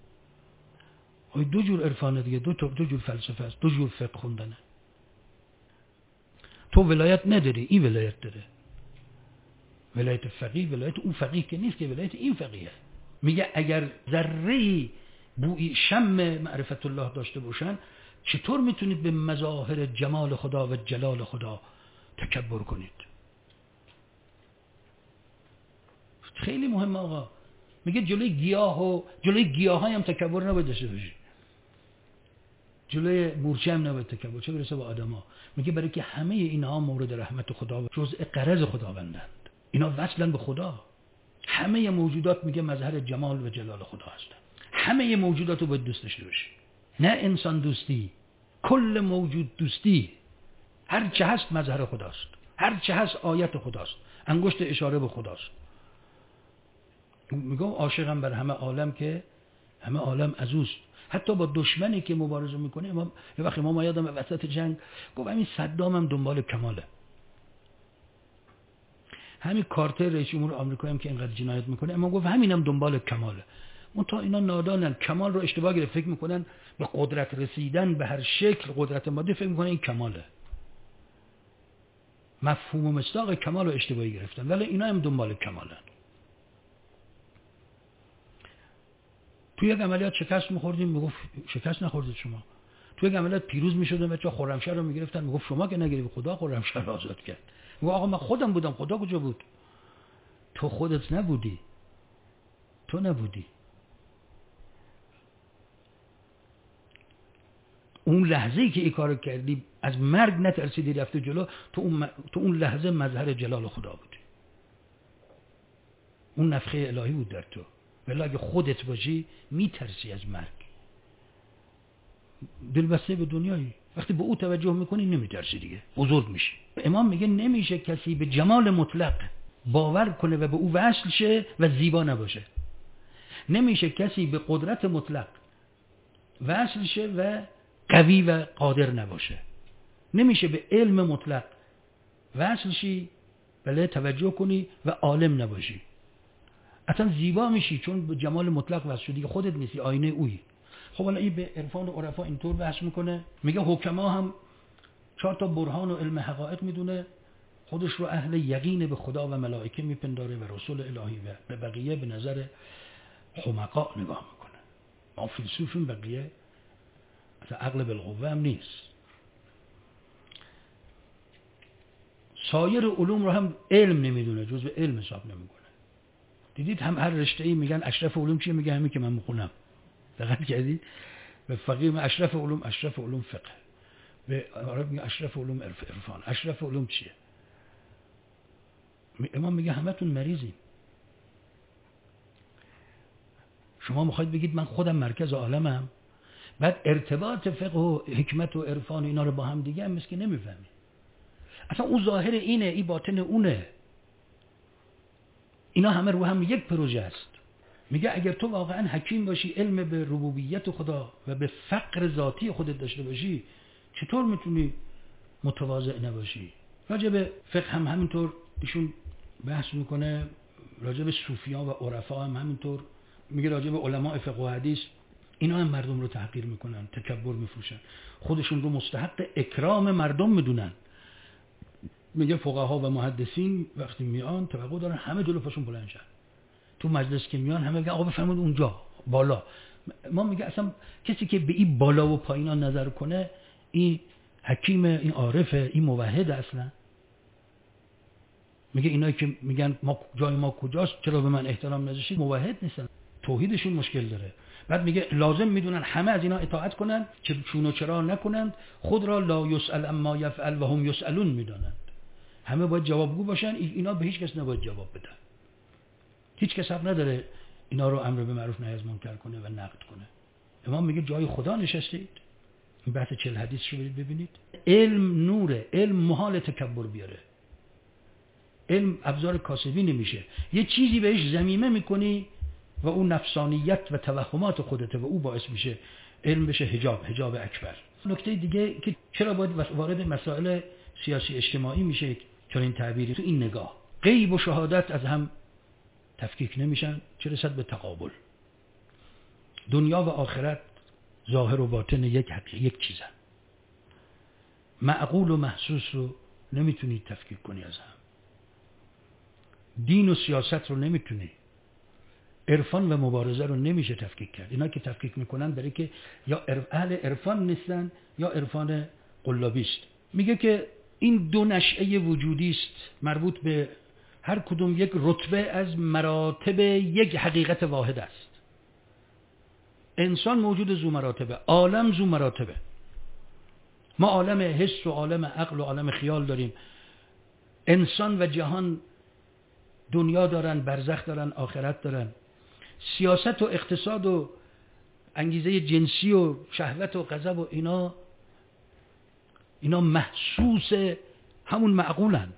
دو جور عرفانه دیگه، دو جور فلسفه است، دو جور فقه خوندنه. تو ولایت نداری، این ولایت داره، ولایت فقیه، ولایت اون فقیه که نیست، که ولایت این فقیه. میگه اگر ذره بوی شم معرفت الله داشته باشن چطور میتونید به مظاهر جمال خدا و جلال خدا تکبر کنید؟ خیلی مهمه آقا. میگه جلوی گیاه هم تکبر نباید داشته باشی. جلوی مورچه هم نباید تکبر، چه برسه به آدما. میگه برای که همه اینها مورد رحمت خدا و جزء غرض خداوندند، اینا وصلن به خدا. همه موجودات میگه مظهر جمال و جلال خدا هستن. همه موجودات رو باید دوست داشته باشی، نه انسان دوستی، کل موجود دوستی. هر چه هست مظهر خداست، هر چه هست آیت خداست، انگشت اشاره به خداست. میگم عاشقم بر همه عالم که همه عالم از اوست. حتی با دشمنی که مبارزه میکنه. یه وقتی ما یادم وسط جنگ گفت همین صدام هم دنبال کماله، همین کارتر رئیس جمهور آمریکا هم که اینقدر جنایت میکنه، اما گفت همینم دنبال کماله. منتها اینا نادانن، کمال رو اشتباه گرفت، فکر میکنن به قدرت رسیدن به هر شکل، قدرت مادی، فکر میکنن این کماله. مفهوم و مصداق کمال رو اشتباهی گرفتن، ولی اینا هم دنبال کمالن. توی یک عملیات شکست می‌خوردیم، میگفت شکست نخوردید شما. توی یک عملیات پیروز می‌شدن، بچا خرمشهر رو می‌گرفتن، میگفت شما که نگیری، خدا خرمشهر رو آزاد کرد. میگفت آقا من خودم بودم، خدا کجا بود؟ تو خودت نبودی، تو نبودی. اون لحظه‌ای که این کارو کردی از مرگ نترسیدی، رفتی جلو، تو اون لحظه مظهر جلال خدا بودی. اون نفخه الهی بود در تو. ولی اگه خودت باشی میترسی از مرگ، دلبسته به دنیایی. وقتی به او توجه میکنی نمیترسی دیگه، بزرگ میشی. امام میگه نمیشه کسی به جمال مطلق باور کنه و به او وصل شه و زیبا نباشه. نمیشه کسی به قدرت مطلق وصل شه و قوی و قادر نباشه. نمیشه به علم مطلق وصل شی ولی توجه کنی و عالم نباشی. اصلا زیبا میشی چون به جمال مطلق وصل شدی، خودت نیستی، آینه اویی. خب حالا این به عرفان و عرفا اینطور بحث میکنه، میگه حکما هم 4 تا برهان و علم حقایق میدونه، خودش رو اهل یقین به خدا و ملائکه میپنداره و رسول الهی و به بقیه به نظر حمقا نگاه میکنه. ما فیلسوفیم، بقیه اصلا عقل بالقوه هم نیست. سایر علوم رو هم علم نمیدونه، جزء علم حساب نمیکنه. دیدید هم هر رشته‌ای میگن اشرف علوم چیه، میگه همین که من میخونم. دقت کردید؟ به فقیه اشرف علوم فقه، به عرب میگه اشرف علوم عرفان. اشرف علوم چیه؟ امام میگه همتون مریضین. شما میخواید بگید من خودم مرکز عالمم، بعد ارتباط فقه و حکمت و عرفان اینا رو با هم دیگه هم مثل که نمیفهمی. اصلا اون ظاهر اینه، این باطن اونه. اینا همه رو هم یک پروژه است. میگه اگر تو واقعا حکیم باشی، علم به ربوبیت خدا و به فقر ذاتی خودت داشته باشی، چطور میتونی متواضع نباشی؟ راجع به فقه هم همینطور ایشون بحث میکنه، راجع به صوفیان و عرفا هم همینطور میگه، راجع به علماء فقه و حدیث اینا هم مردم رو تحقیر میکنن، تکبر میفروشن، خودشون رو مستحق اکرام مردم میدونن. میگه فقها و محدثین وقتی میان توقع دارن همه جلو پاشون بلند شن، تو مجلس که میان همه میگن آقا بفرمایید اونجا بالا. ما میگه اصلا کسی که به این بالا و پایینا نظر کنه، این حکیم، این عارفه، این موحد اصلا. میگه اینایی که میگن ما جای ما کجاست، چرا به من احترام نذاشتید، موحد نیستن، توحیدشون مشکل داره. بعد میگه لازم میدونن همه از اینا اطاعت کنن، چون و چرا نکنند، خود را لا یسأل اما یفعل و هم یسألون میدونند. همه باید جوابگو باشن، اینا به هیچ کس نباید جواب بدن. هیچ کس حق نداره اینا رو امر به معروف نهی از منکر کنه و نقد کنه. امام میگه جای خدا نشستید. این بحث 40 حدیث رو برید ببینید. علم نوره، علم محال تکبر بیاره. علم ابزار کاسبی نمیشه. یه چیزی بهش ضمیمه میکنی و اون نفسانیت و توهمات خودته و او باعث میشه علم بشه حجاب اکبر. نکته دیگه که چرا باید وارد مسائل سیاسی اجتماعی میشه چون این تعبیری، تو این نگاه غیب و شهادت از هم تفکیک نمیشن، چه رسد به تقابل. دنیا و آخرت ظاهر و باطن یک چیزن. معقول و محسوس رو نمیتونی تفکیک کنی از هم. دین و سیاست رو نمیتونی. عرفان و مبارزه رو نمیشه تفکیک کرد. اینا که تفکیک میکنن برای که یا اهل عرفان نیستن یا عرفان قلابی است. میگه که این دو نشأه وجودی است، مربوط به هر کدوم یک رتبه از مراتب یک حقیقت واحد است. انسان موجود ذو مراتبه، عالم ذو مراتبه. ما عالم حس و عالم عقل و عالم خیال داریم. انسان و جهان دنیا دارن، برزخ دارن، آخرت دارن. سیاست و اقتصاد و انگیزه جنسی و شهوت و غضب و اینا محسوس همون معقولن.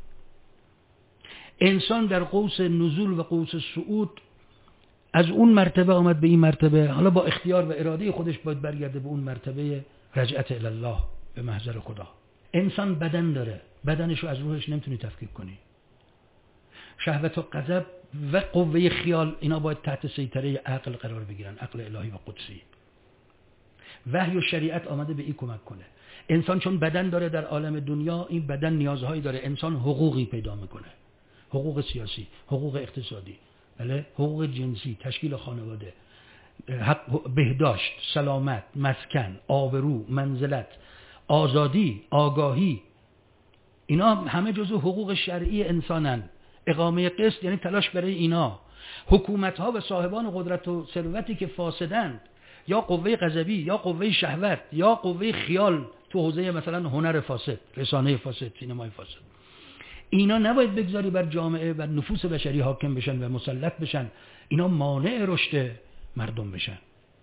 انسان در قوس نزول و قوس صعود از اون مرتبه آمد به این مرتبه، حالا با اختیار و اراده خودش باید برگرده به اون مرتبه رجعت الی الله، به محضر خدا. انسان بدن داره، بدنش رو از روحش نمیتونی تفکیک کنی. شهوت و غضب و قوه خیال اینا باید تحت سیطره عقل قرار بگیرن، عقل الهی و قدسی. وحی و شریعت آمده به این کمک کنه. انسان چون بدن داره در عالم دنیا، این بدن نیازهایی داره. انسان حقوقی پیدا میکنه، حقوق سیاسی، حقوق اقتصادی، بله، حقوق جنسی، تشکیل خانواده، حق بهداشت، سلامت، مسکن، آبرو، منزلت، آزادی، آگاهی. اینا همه جزو حقوق شرعی انسانن. اقامه قسط یعنی تلاش برای اینا. حکومت‌ها و صاحبان قدرت و ثروتی که فاسدند، یا قوه غضبی یا قوه شهوت یا قوه خیال تو حوزه مثلا هنر فاسد، رسانه فاسد، سینمای فاسد، اینا نباید بگذاری بر جامعه و نفوس بشری حاکم بشن و مسلط بشن. اینا مانع رشد مردم بشن.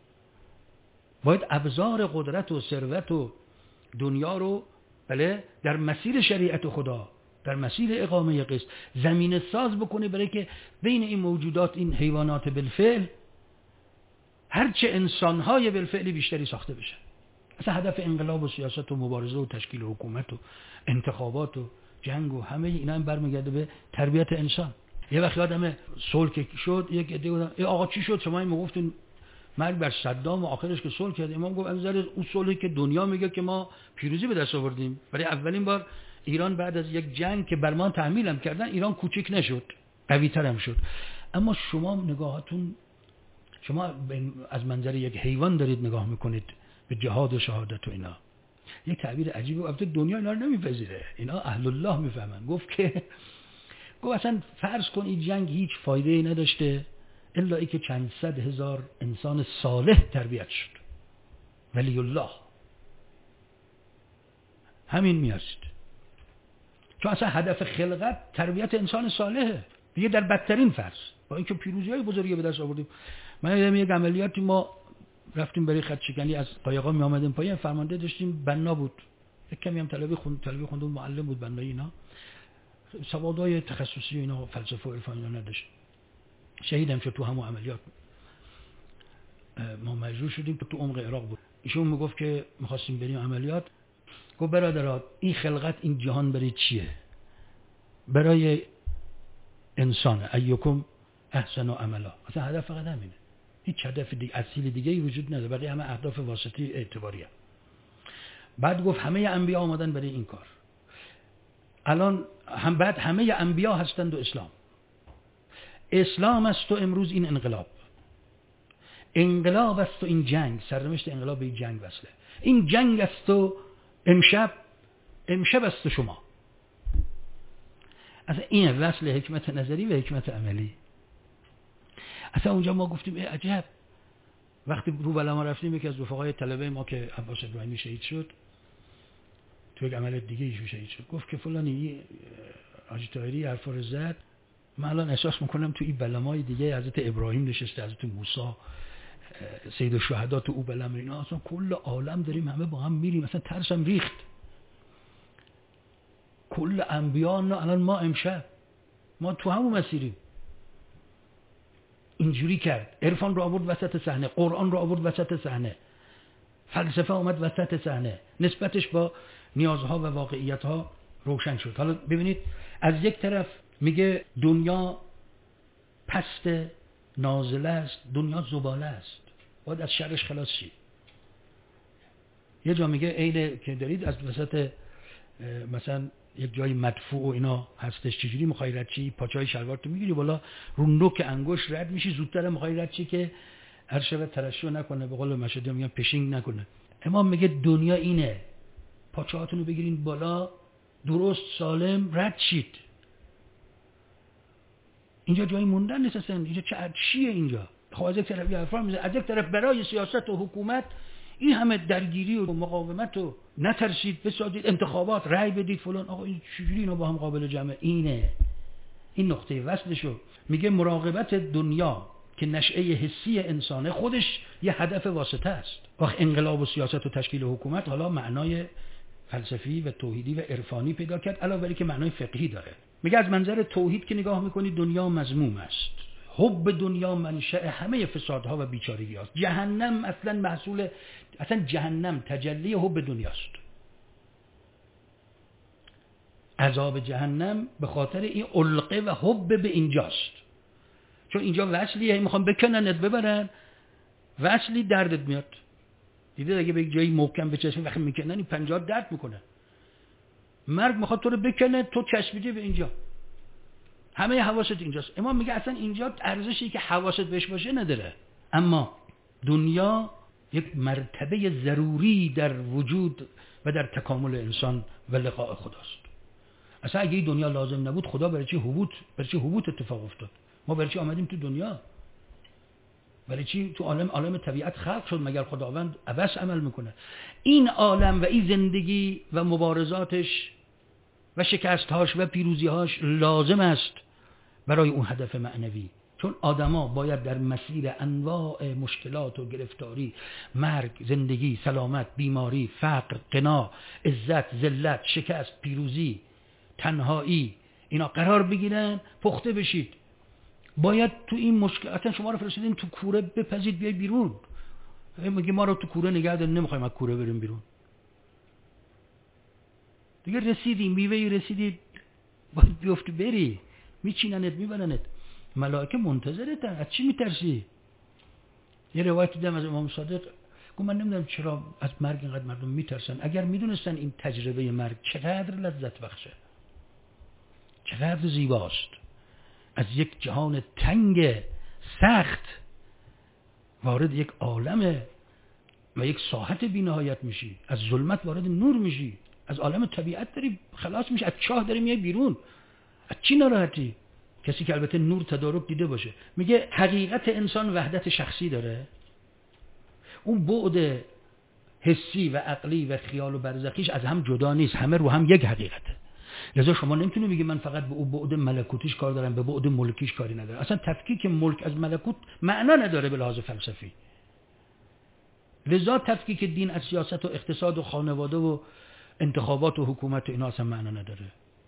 باید ابزار قدرت و ثروت و دنیا رو، بله، در مسیر شریعت خدا، در مسیر اقامه قسط زمینه ساز بکنه برای که بین این موجودات، این حیوانات بالفعل، هرچه انسان‌های بالفعل بیشتری ساخته بشه. اصلا هدف انقلاب و سیاست و مبارزه و تشکیل حکومت و انتخابات و جنگ و همه اینا هم برمیگرده به تربیت انسان. یه وقت یادمه صلح که شد، یک عده گفتن آقا چی شد شما میگفتین مرگ بر صدام و آخرش که صلح کرد. امام گفت از نظر اون صلحی که دنیا میگه که ما پیروزی به دست آوردیم، برای اولین بار ایران بعد از یک جنگ که بر ما تحمیل هم کردن، ایران کوچیک نشد، قوی‌تر هم شد. اما شما نگاهتون، شما از منظر یک حیوان دارید نگاه میکنید به جهاد و شهادت و اینا. یک تعبیر عجیبه، البته دنیا اینا رو نمیپذیره، اینا اهل الله میفهمن. گفت اصلا فرض کن این جنگ هیچ فایده ای نداشته الا ای که چند صد هزار انسان صالح تربیت شد، ولی الله همین میارست. چون اصلا هدف خلقت تربیت انسان صالحه دیگه، در بدترین فرض، با اینکه پیروزی‌های بزرگی به دست آوردیم. من یادم یک عملیاتی ما رفتیم برای خط شکنی، از قایقا می آمدیم پایین، فرمانده داشتیم، بنا بود، یک کمی هم طلبی خوندون، معلم بود بنایی، اینا سوادهای تخصصی و اینا، فلسفه و عرفان اینا نداشت. شهیدم شد تو همون عملیات. ما مجبور شدیم که تو عمق عراق بود. ایشون میگفت که می‌خواستیم بریم عملیات، گفت برادرها این خلقت، این جهان برای چیه؟ برای انسان، ایکم احسن عملا. اصلا هدف فقط همینه، هیچ هدف دیگه اصیل دیگه وجود نداره، بقیه همه اهداف واسطی اعتباریه. بعد گفت همه انبیا آمدن برای این کار. الان بعد همه انبیا هستند و اسلام است و امروز این انقلاب است و این جنگ، سرنوشت انقلاب به این جنگ وصله. این جنگ است و امشب است و شما. اصلا این وصل حکمت نظری و حکمت عملی. اصلا اونجا ما گفتیم ای عجب. وقتی رو بلا ما رفتیم، یکی از رفقای طلبه ما که عباس ابراهیمی شهید شد، تو یک عمل دیگه ایشون شهید شد، گفت که فلانی حاجی طاهری حرفا رو زد، من الان احساس میکنم تو این بلمای دیگه حضرت ابراهیم نشسته، حضرت موسی، سید الشهدا تو او بلم، اینا اصلا کل عالم داریم همه با هم میریم، مثلا ترسم ریخت. کل انبیا الان ما امشب ما تو همون مسیریم. اینجوری کرد، عرفان رو آورد وسط صحنه، قرآن رو آورد وسط صحنه، فلسفه اومد وسط صحنه، نسبتش با نیازها و واقعیتها روشن شد. حالا ببینید، از یک طرف میگه دنیا پست، نازله است، دنیا زباله است، باید از شرش خلاص شی. یه جا میگه ایله که دارید از وسط مثلا یک جای مدفوع و اینا هستش، چجوری میخوای رد چی؟ پاچای شلوارتو میگیری بالا، رو نوک انگشت رد میشی، زودتر میخوای رد چی که هر شب ترشح نکنه، به قول مشهدی میگن پشینگ نکنه. امام میگه دنیا اینه، پاچهاتونو بگیرین بالا، درست سالم رد شید. اینجا جای موندن نیست اصلا. اینجا چیه اینجا؟ خب از یک طرف یه حرفا میزنه، از یک طرف برای سیاست و حکومت این همه درگیری و مقاومت و نترسید، بسازید انتخابات، رأی بدید فلان. آقا این چجوری اینا با هم قابل جمعه؟ این نقطه وصلشو میگه. مراقبت دنیا که نشأه حسی انسانه، خودش یه هدف واسطه است. وقت انقلاب و سیاست و تشکیل حکومت حالا معنای فلسفی و توحیدی و عرفانی پیدا کرد، علاوه بر که معنای فقهی داره. میگه از منظر توحید که نگاه میکنی دنیا مذموم است. حب دنیا منشأ همه فسادها و بیچارگی است. جهنم اصلا جهنم تجلی حب دنیاست. عذاب جهنم به خاطر این علقه و حب به اینجاست. چون اینجا وصلیه، میخوام بکننت ببرن، وصلی دردت میاد. دیده اگه به جایی محکم بچسبی وقتی میکنن این پنجه درد میکنه. مرگ میخواد تو رو بکنه، تو چسبیدی به اینجا، همه حواست اینجاست. امام میگه اصلا اینجا ارزشی که حواست بهش باشه نداره. اما دنیا یک مرتبه ضروری در وجود و در تکامل انسان و لقاء خداست. اصلا اگه این دنیا لازم نبود، خدا برای چی حبوط اتفاق افتاد؟ ما برای چی آمدیم تو دنیا؟ برای چی تو عالم طبیعت خلق شد مگر خداوند عبث عمل میکنه؟ این عالم و این زندگی و مبارزاتش و شکستهاش و پیروزیهاش لازم است برای اون هدف معنوی. چون آدما باید در مسیر انواع مشکلات و گرفتاری، مرگ، زندگی، سلامت، بیماری، فقر، غنا، عزت، ذلت، شکست، پیروزی، تنهایی، اینا قرار بگیرن، پخته بشید. باید تو این مشکل، اصلا شما رو فرستادین تو کوره، بپزید بیای بیرون. میگه ما رو تو کوره نگه دارین، نمیخوایم از کوره بریم بیرون. دیگه رسیدی، میوهی رسیدی، باید بیفتی بری، میچیننت میبرنت. ملائکه منتظرتن، از چی میترسی؟ یه روایت دیدم از امام صادق، گفت من نمیدونم چرا از مرگ اینقدر مردم میترسن. اگر میدونستن این تجربه مرگ چقدر لذت بخشه، چقدر زیباست، از یک جهان تنگ سخت وارد یک عالم و یک ساحت بی‌نهایت میشی، از ظلمت وارد نور میشی، از عالم طبیعت داری خلاص میشی، از چاه داری میای بیرون. از چی ناراحتی؟ کسی که البته نور تدارک دیده باشه. میگه حقیقت انسان وحدت شخصی داره، اون بعد حسی و عقلی و خیال و برزخیش از هم جدا نیست، همه رو هم یک حقیقته. لذا شما نمیتونی بگی من فقط به اون بعد ملکوتیش کار دارم، به بعد ملکیش کاری ندارم. اصلا تفکیک ملک از ملکوت معنا نداره به لحاظ فلسفی. لذا تفکیک دین از سیاست و اقتصاد و خانواده و انتخابات و حکومت و اینا اصلا معنا نداره.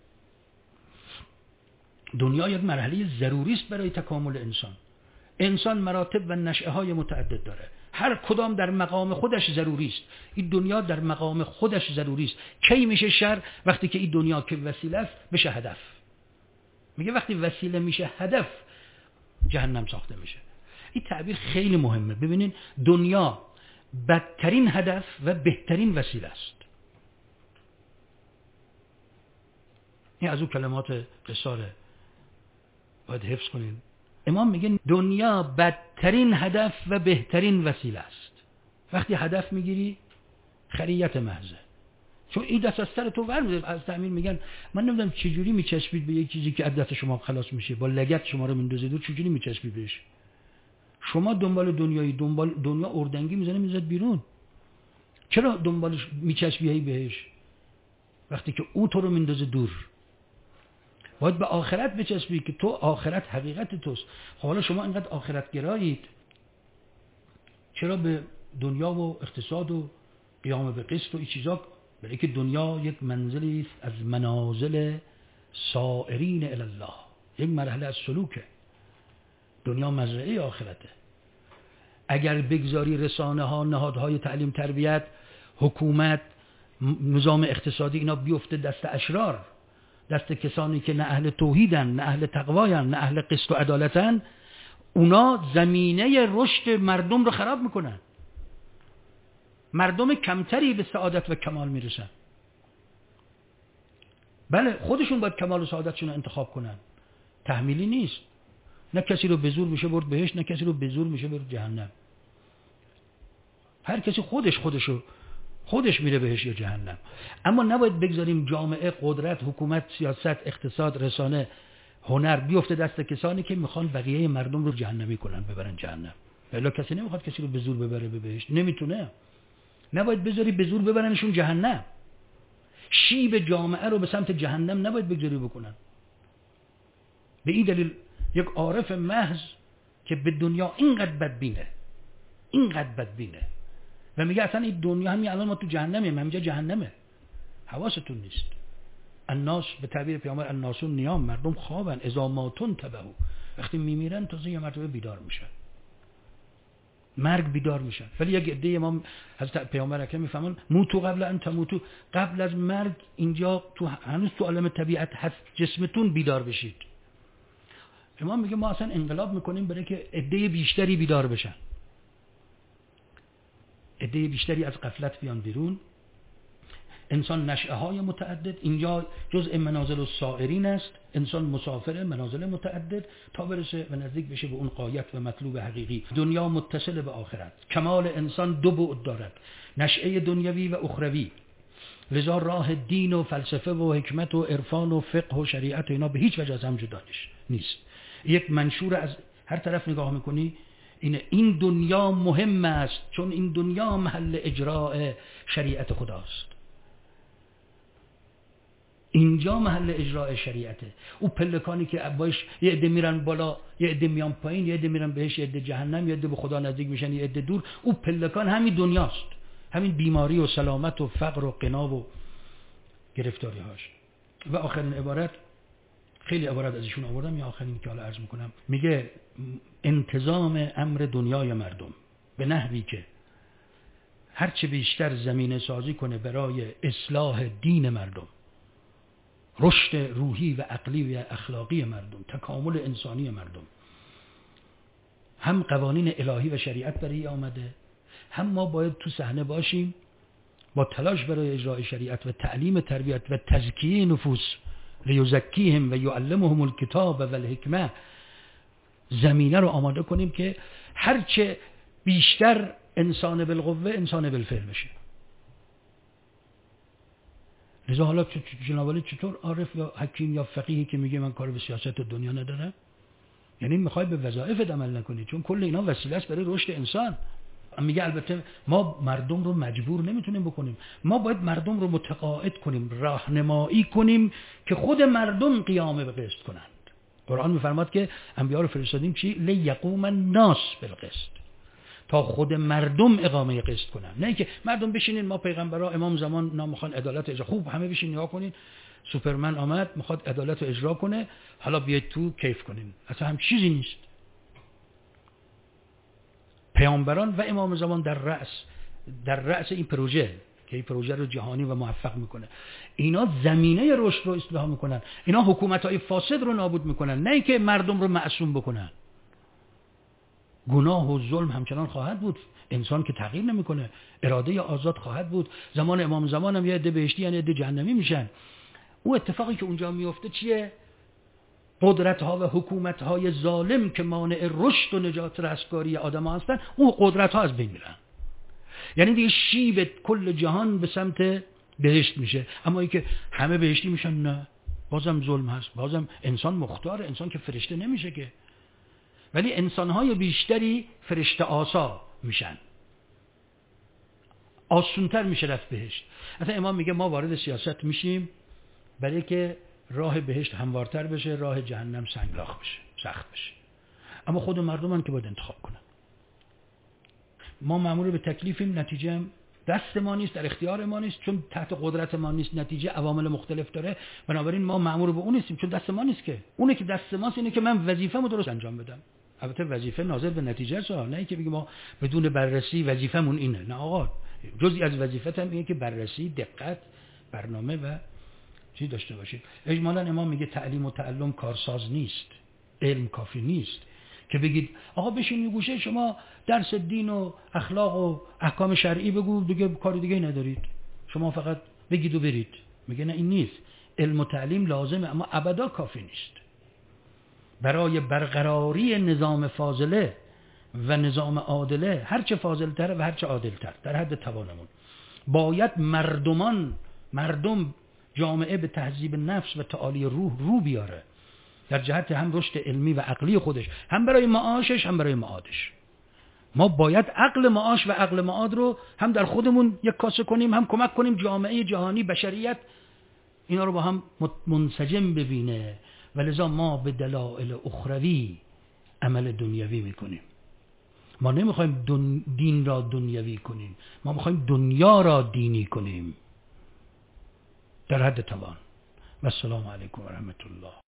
دنیا یک مرحله ضروری است برای تکامل انسان. انسان مراتب و نشأه‌های متعدد داره، هر کدام در مقام خودش ضروری است. این دنیا در مقام خودش ضروری است. کی میشه شر؟ وقتی که این دنیا که وسیله است بشه هدف. میگه وقتی وسیله میشه هدف، جهنم ساخته میشه. این تعبیر خیلی مهمه. ببینین دنیا بدترین هدف و بهترین وسیله است. این از اون کلمات قصاره، باید حفظ کنین. امام میگه دنیا بدترین هدف و بهترین وسیله است. وقتی هدف میگیری خریت محضه، چون این دست از سر تو ورمیده. از تأمین میگن من نمیدونم چجوری میچسبید به یک چیزی که از دست شما خلاص میشه، با لگد شما رو میندازه دور، چجوری میچسبید بهش؟ شما دنبال دنیا اردنگی میزنه میذارد بیرون. چرا دنبالش میچسبی بهش وقتی که او تو رو میندازه دور؟ باید به آخرت بچسبی که تو آخرت حقیقت توست. خب حالا شما اینقدر آخرت گرایید، چرا به دنیا و اقتصاد و قیام به قسط و این چیزا؟ برای که دنیا یک منزلی است از منازل سائرین الی الله، یک مرحله از سلوکه. دنیا مزرعه آخرته. اگر بگذاری رسانه ها، نهادهای تعلیم تربیت، حکومت، نظام اقتصادی اینا بیفته دست اشرار، دست کسانی که نه اهل توحیدن، نه اهل تقواین، نه اهل قسط و عدالتن، اونا زمینه رشد مردم رو خراب میکنن. مردم کمتری به سعادت و کمال میرسن. بله خودشون باید کمال و سعادتشون رو انتخاب کنن، تحمیلی نیست. نه کسی رو به زور میشه برد بهشت، نه کسی رو به زور میشه برد جهنم. هر کسی خودش میره بهش یا جهنم. اما نباید بگذاریم جامعه، قدرت، حکومت، سیاست، اقتصاد، رسانه، هنر بیفته دست کسانی که میخوان بقیه مردم رو جهنمی کنن، ببرن جهنم. الا کسی نمیخواد کسی رو به زور ببره به بهشت، نمیتونه. نباید بذاری به زور ببرنشون جهنم. شیب جامعه رو به سمت جهنم نباید بگذاری بکنن. به این دلیل یک عارف محض که به دنیا اینقدر بدبینه و میگه اصلا این دنیا همین الان ما تو جهنمیم، همینجا جهنمه، حواستون نیست. الناس به تعبیر پیامبر الناسون نیام، مردم خوابن، اذا ماتون تبهو، وقتی میمیرن تازه یه مرتبه بیدار میشن، مرگ بیدار میشن. ولی یک عده ما حضرت پیامبر اکرم میفهمون موتو قبل ان تموتو، قبل از مرگ اینجا تو هنوز تو عالم طبیعت هست، جسمتون بیدار بشید. امام میگه ما اصلا انقلاب میکنیم برای که عده بیشتری بیدار بشن، عده بیشتری از غفلت بیان بیرون. انسان نشأه های متعدد، اینجا جزء منازل السائرین است، انسان مسافر منازل متعدد تا برسه و نزدیک بشه به اون غایت و مطلوب حقیقی. دنیا متصل به آخرت. کمال انسان دو بعد دارد، نشأه دنیوی و اخروی. لذا راه دین و فلسفه و حکمت و عرفان و فقه و شریعت و اینا به هیچ وجه از هم جدا نیست. یک منشور از هر طرف نگاه میکنی این دنیا مهم است، چون این دنیا محل اجراء شریعت خداست. اینجا محل اجراء شریعته. او پلکانی که باش یه عده میرن بالا، یه عده میان پایین، یه عده میرن بهش، یه عده جهنم، یه عده به خدا نزدیک میشن، یه عده دور. او پلکان همین دنیاست، همین بیماری و سلامت و فقر و غنا و گرفتاری هاش. و آخرین عبارت، خیلی عبارت از ایشون آوردم، یا آخرین که حالا عرض میکنم، میگه انتظام امر دنیای مردم به نحوی که هرچه بیشتر زمینه سازی کنه برای اصلاح دین مردم، رشد روحی و عقلی و اخلاقی مردم، تکامل انسانی مردم. هم قوانین الهی و شریعت برای آمده، هم ما باید تو صحنه باشیم با تلاش برای اجرای شریعت و تعلیم تربیت و تزکیه نفوس، لیزکیهم و یعلمهم الکتاب و الحکمه، زمینه رو آماده کنیم که هرچه بیشتر انسان بالقوه انسان بالفعل بشه. لذا حالا جناب عالی چطور عارف یا حکیم یا فقیهی که میگه من کار به سیاست دنیا ندارم؟ یعنی میخوای به وظایفت عمل نکنی، چون کل اینا وسیله است برای رشد انسان. میگه البته ما مردم رو مجبور نمیتونیم بکنیم، ما باید مردم رو متقاعد کنیم، راهنمایی کنیم که خود مردم قیام به قسط کنند. قرآن میفرماد که انبیا رو فرستادیم چی؟ لیقوم الناس بالقسط، تا خود مردم اقامه قسط کنن. نه اینکه مردم بشینین ما پیغمبرا امام زمان نمیخوان عدالت اجرا، خوب همه بشین نگاه کنین سوپرمن آمد میخواد عدالت رو اجرا کنه، حالا بیاید تو کیف کنین. اصلا هم چیزی نیست. پیامبران و امام زمان در رأس این پروژه که این پروژه رو جهانی و موفق میکنه، اینا زمینه رشد رو اصلاح میکنن، اینا حکومت‌های فاسد رو نابود میکنن، نه اینکه مردم رو معصوم بکنن. گناه و ظلم همچنان خواهد بود، انسان که تغییر نمیکنه، اراده آزاد خواهد بود. زمان امام زمان هم یه عده بهشتی یعنی عده جهنمی میشن. اون اتفاقی که اونجا میفته چیه؟ قدرت‌ها و حکومت‌های ظالم که مانع رشد و نجات رستگاری آدم‌ها هستن، اون قدرت‌ها از بین میرن. یعنی دیگه شیب کل جهان به سمت بهشت میشه. اما اینکه همه بهشتی میشن، نه، بازم ظلم هست، بازم انسان مختاره، انسان که فرشته نمیشه که. ولی انسان‌های بیشتری فرشته آسا میشن، آسونتر میشه رفت بهشت. اصلا امام میگه ما وارد سیاست میشیم برای که راه بهشت هموارتر بشه، راه جهنم سنگلاخ بشه، سخت بشه. اما خود مردمان که باید انتخاب کنن. ما مأمور به تکلیفیم، نتیجه هم دست ما نیست، در اختیار ما نیست، چون تحت قدرت ما نیست، نتیجه عوامل مختلف داره. بنابراین ما مأمور به اون نیستیم، چون دست ما نیست. که اونه که دست ماست اینه که من وظیفه‌مو درست انجام بدم. البته وظیفه ناظر به نتیجه است، نه اینکه بگیم ما بدون بررسی وظیفمون اینه. نه آقا، جزئی از وظیفت هم اینه که بررسی، دقت، برنامه و چی داشته باشید. اجمالاً امام میگه تعلیم و تعلم کارساز نیست، علم کافی نیست که بگید آقا بشین یه گوشه شما درس دین و اخلاق و احکام شرعی بگو، دیگه کار دیگه ندارید، شما فقط بگید و برید. میگه نه، این نیست. علم و تعلیم لازمه، اما ابدا کافی نیست. برای برقراری نظام فاضله و نظام عادله، هرچه فاضل‌تر و هرچه عادل‌تر در حد توانمون، باید مردم جامعه به تهذیب نفس و تعالی روح رو بیاره، در جهت هم رشد علمی و عقلی خودش، هم برای معاشش هم برای معادش. ما باید عقل معاش و عقل معاد رو هم در خودمون یک کاسه کنیم، هم کمک کنیم جامعه جهانی، بشریت اینا رو با هم منسجم ببینه. ولذا ما به دلایل اخروی عمل دنیوی میکنیم. ما نمیخوایم دین را دنیوی کنیم، ما میخوایم دنیا را دینی کنیم در حد توان. و السلام علیکم و رحمت الله.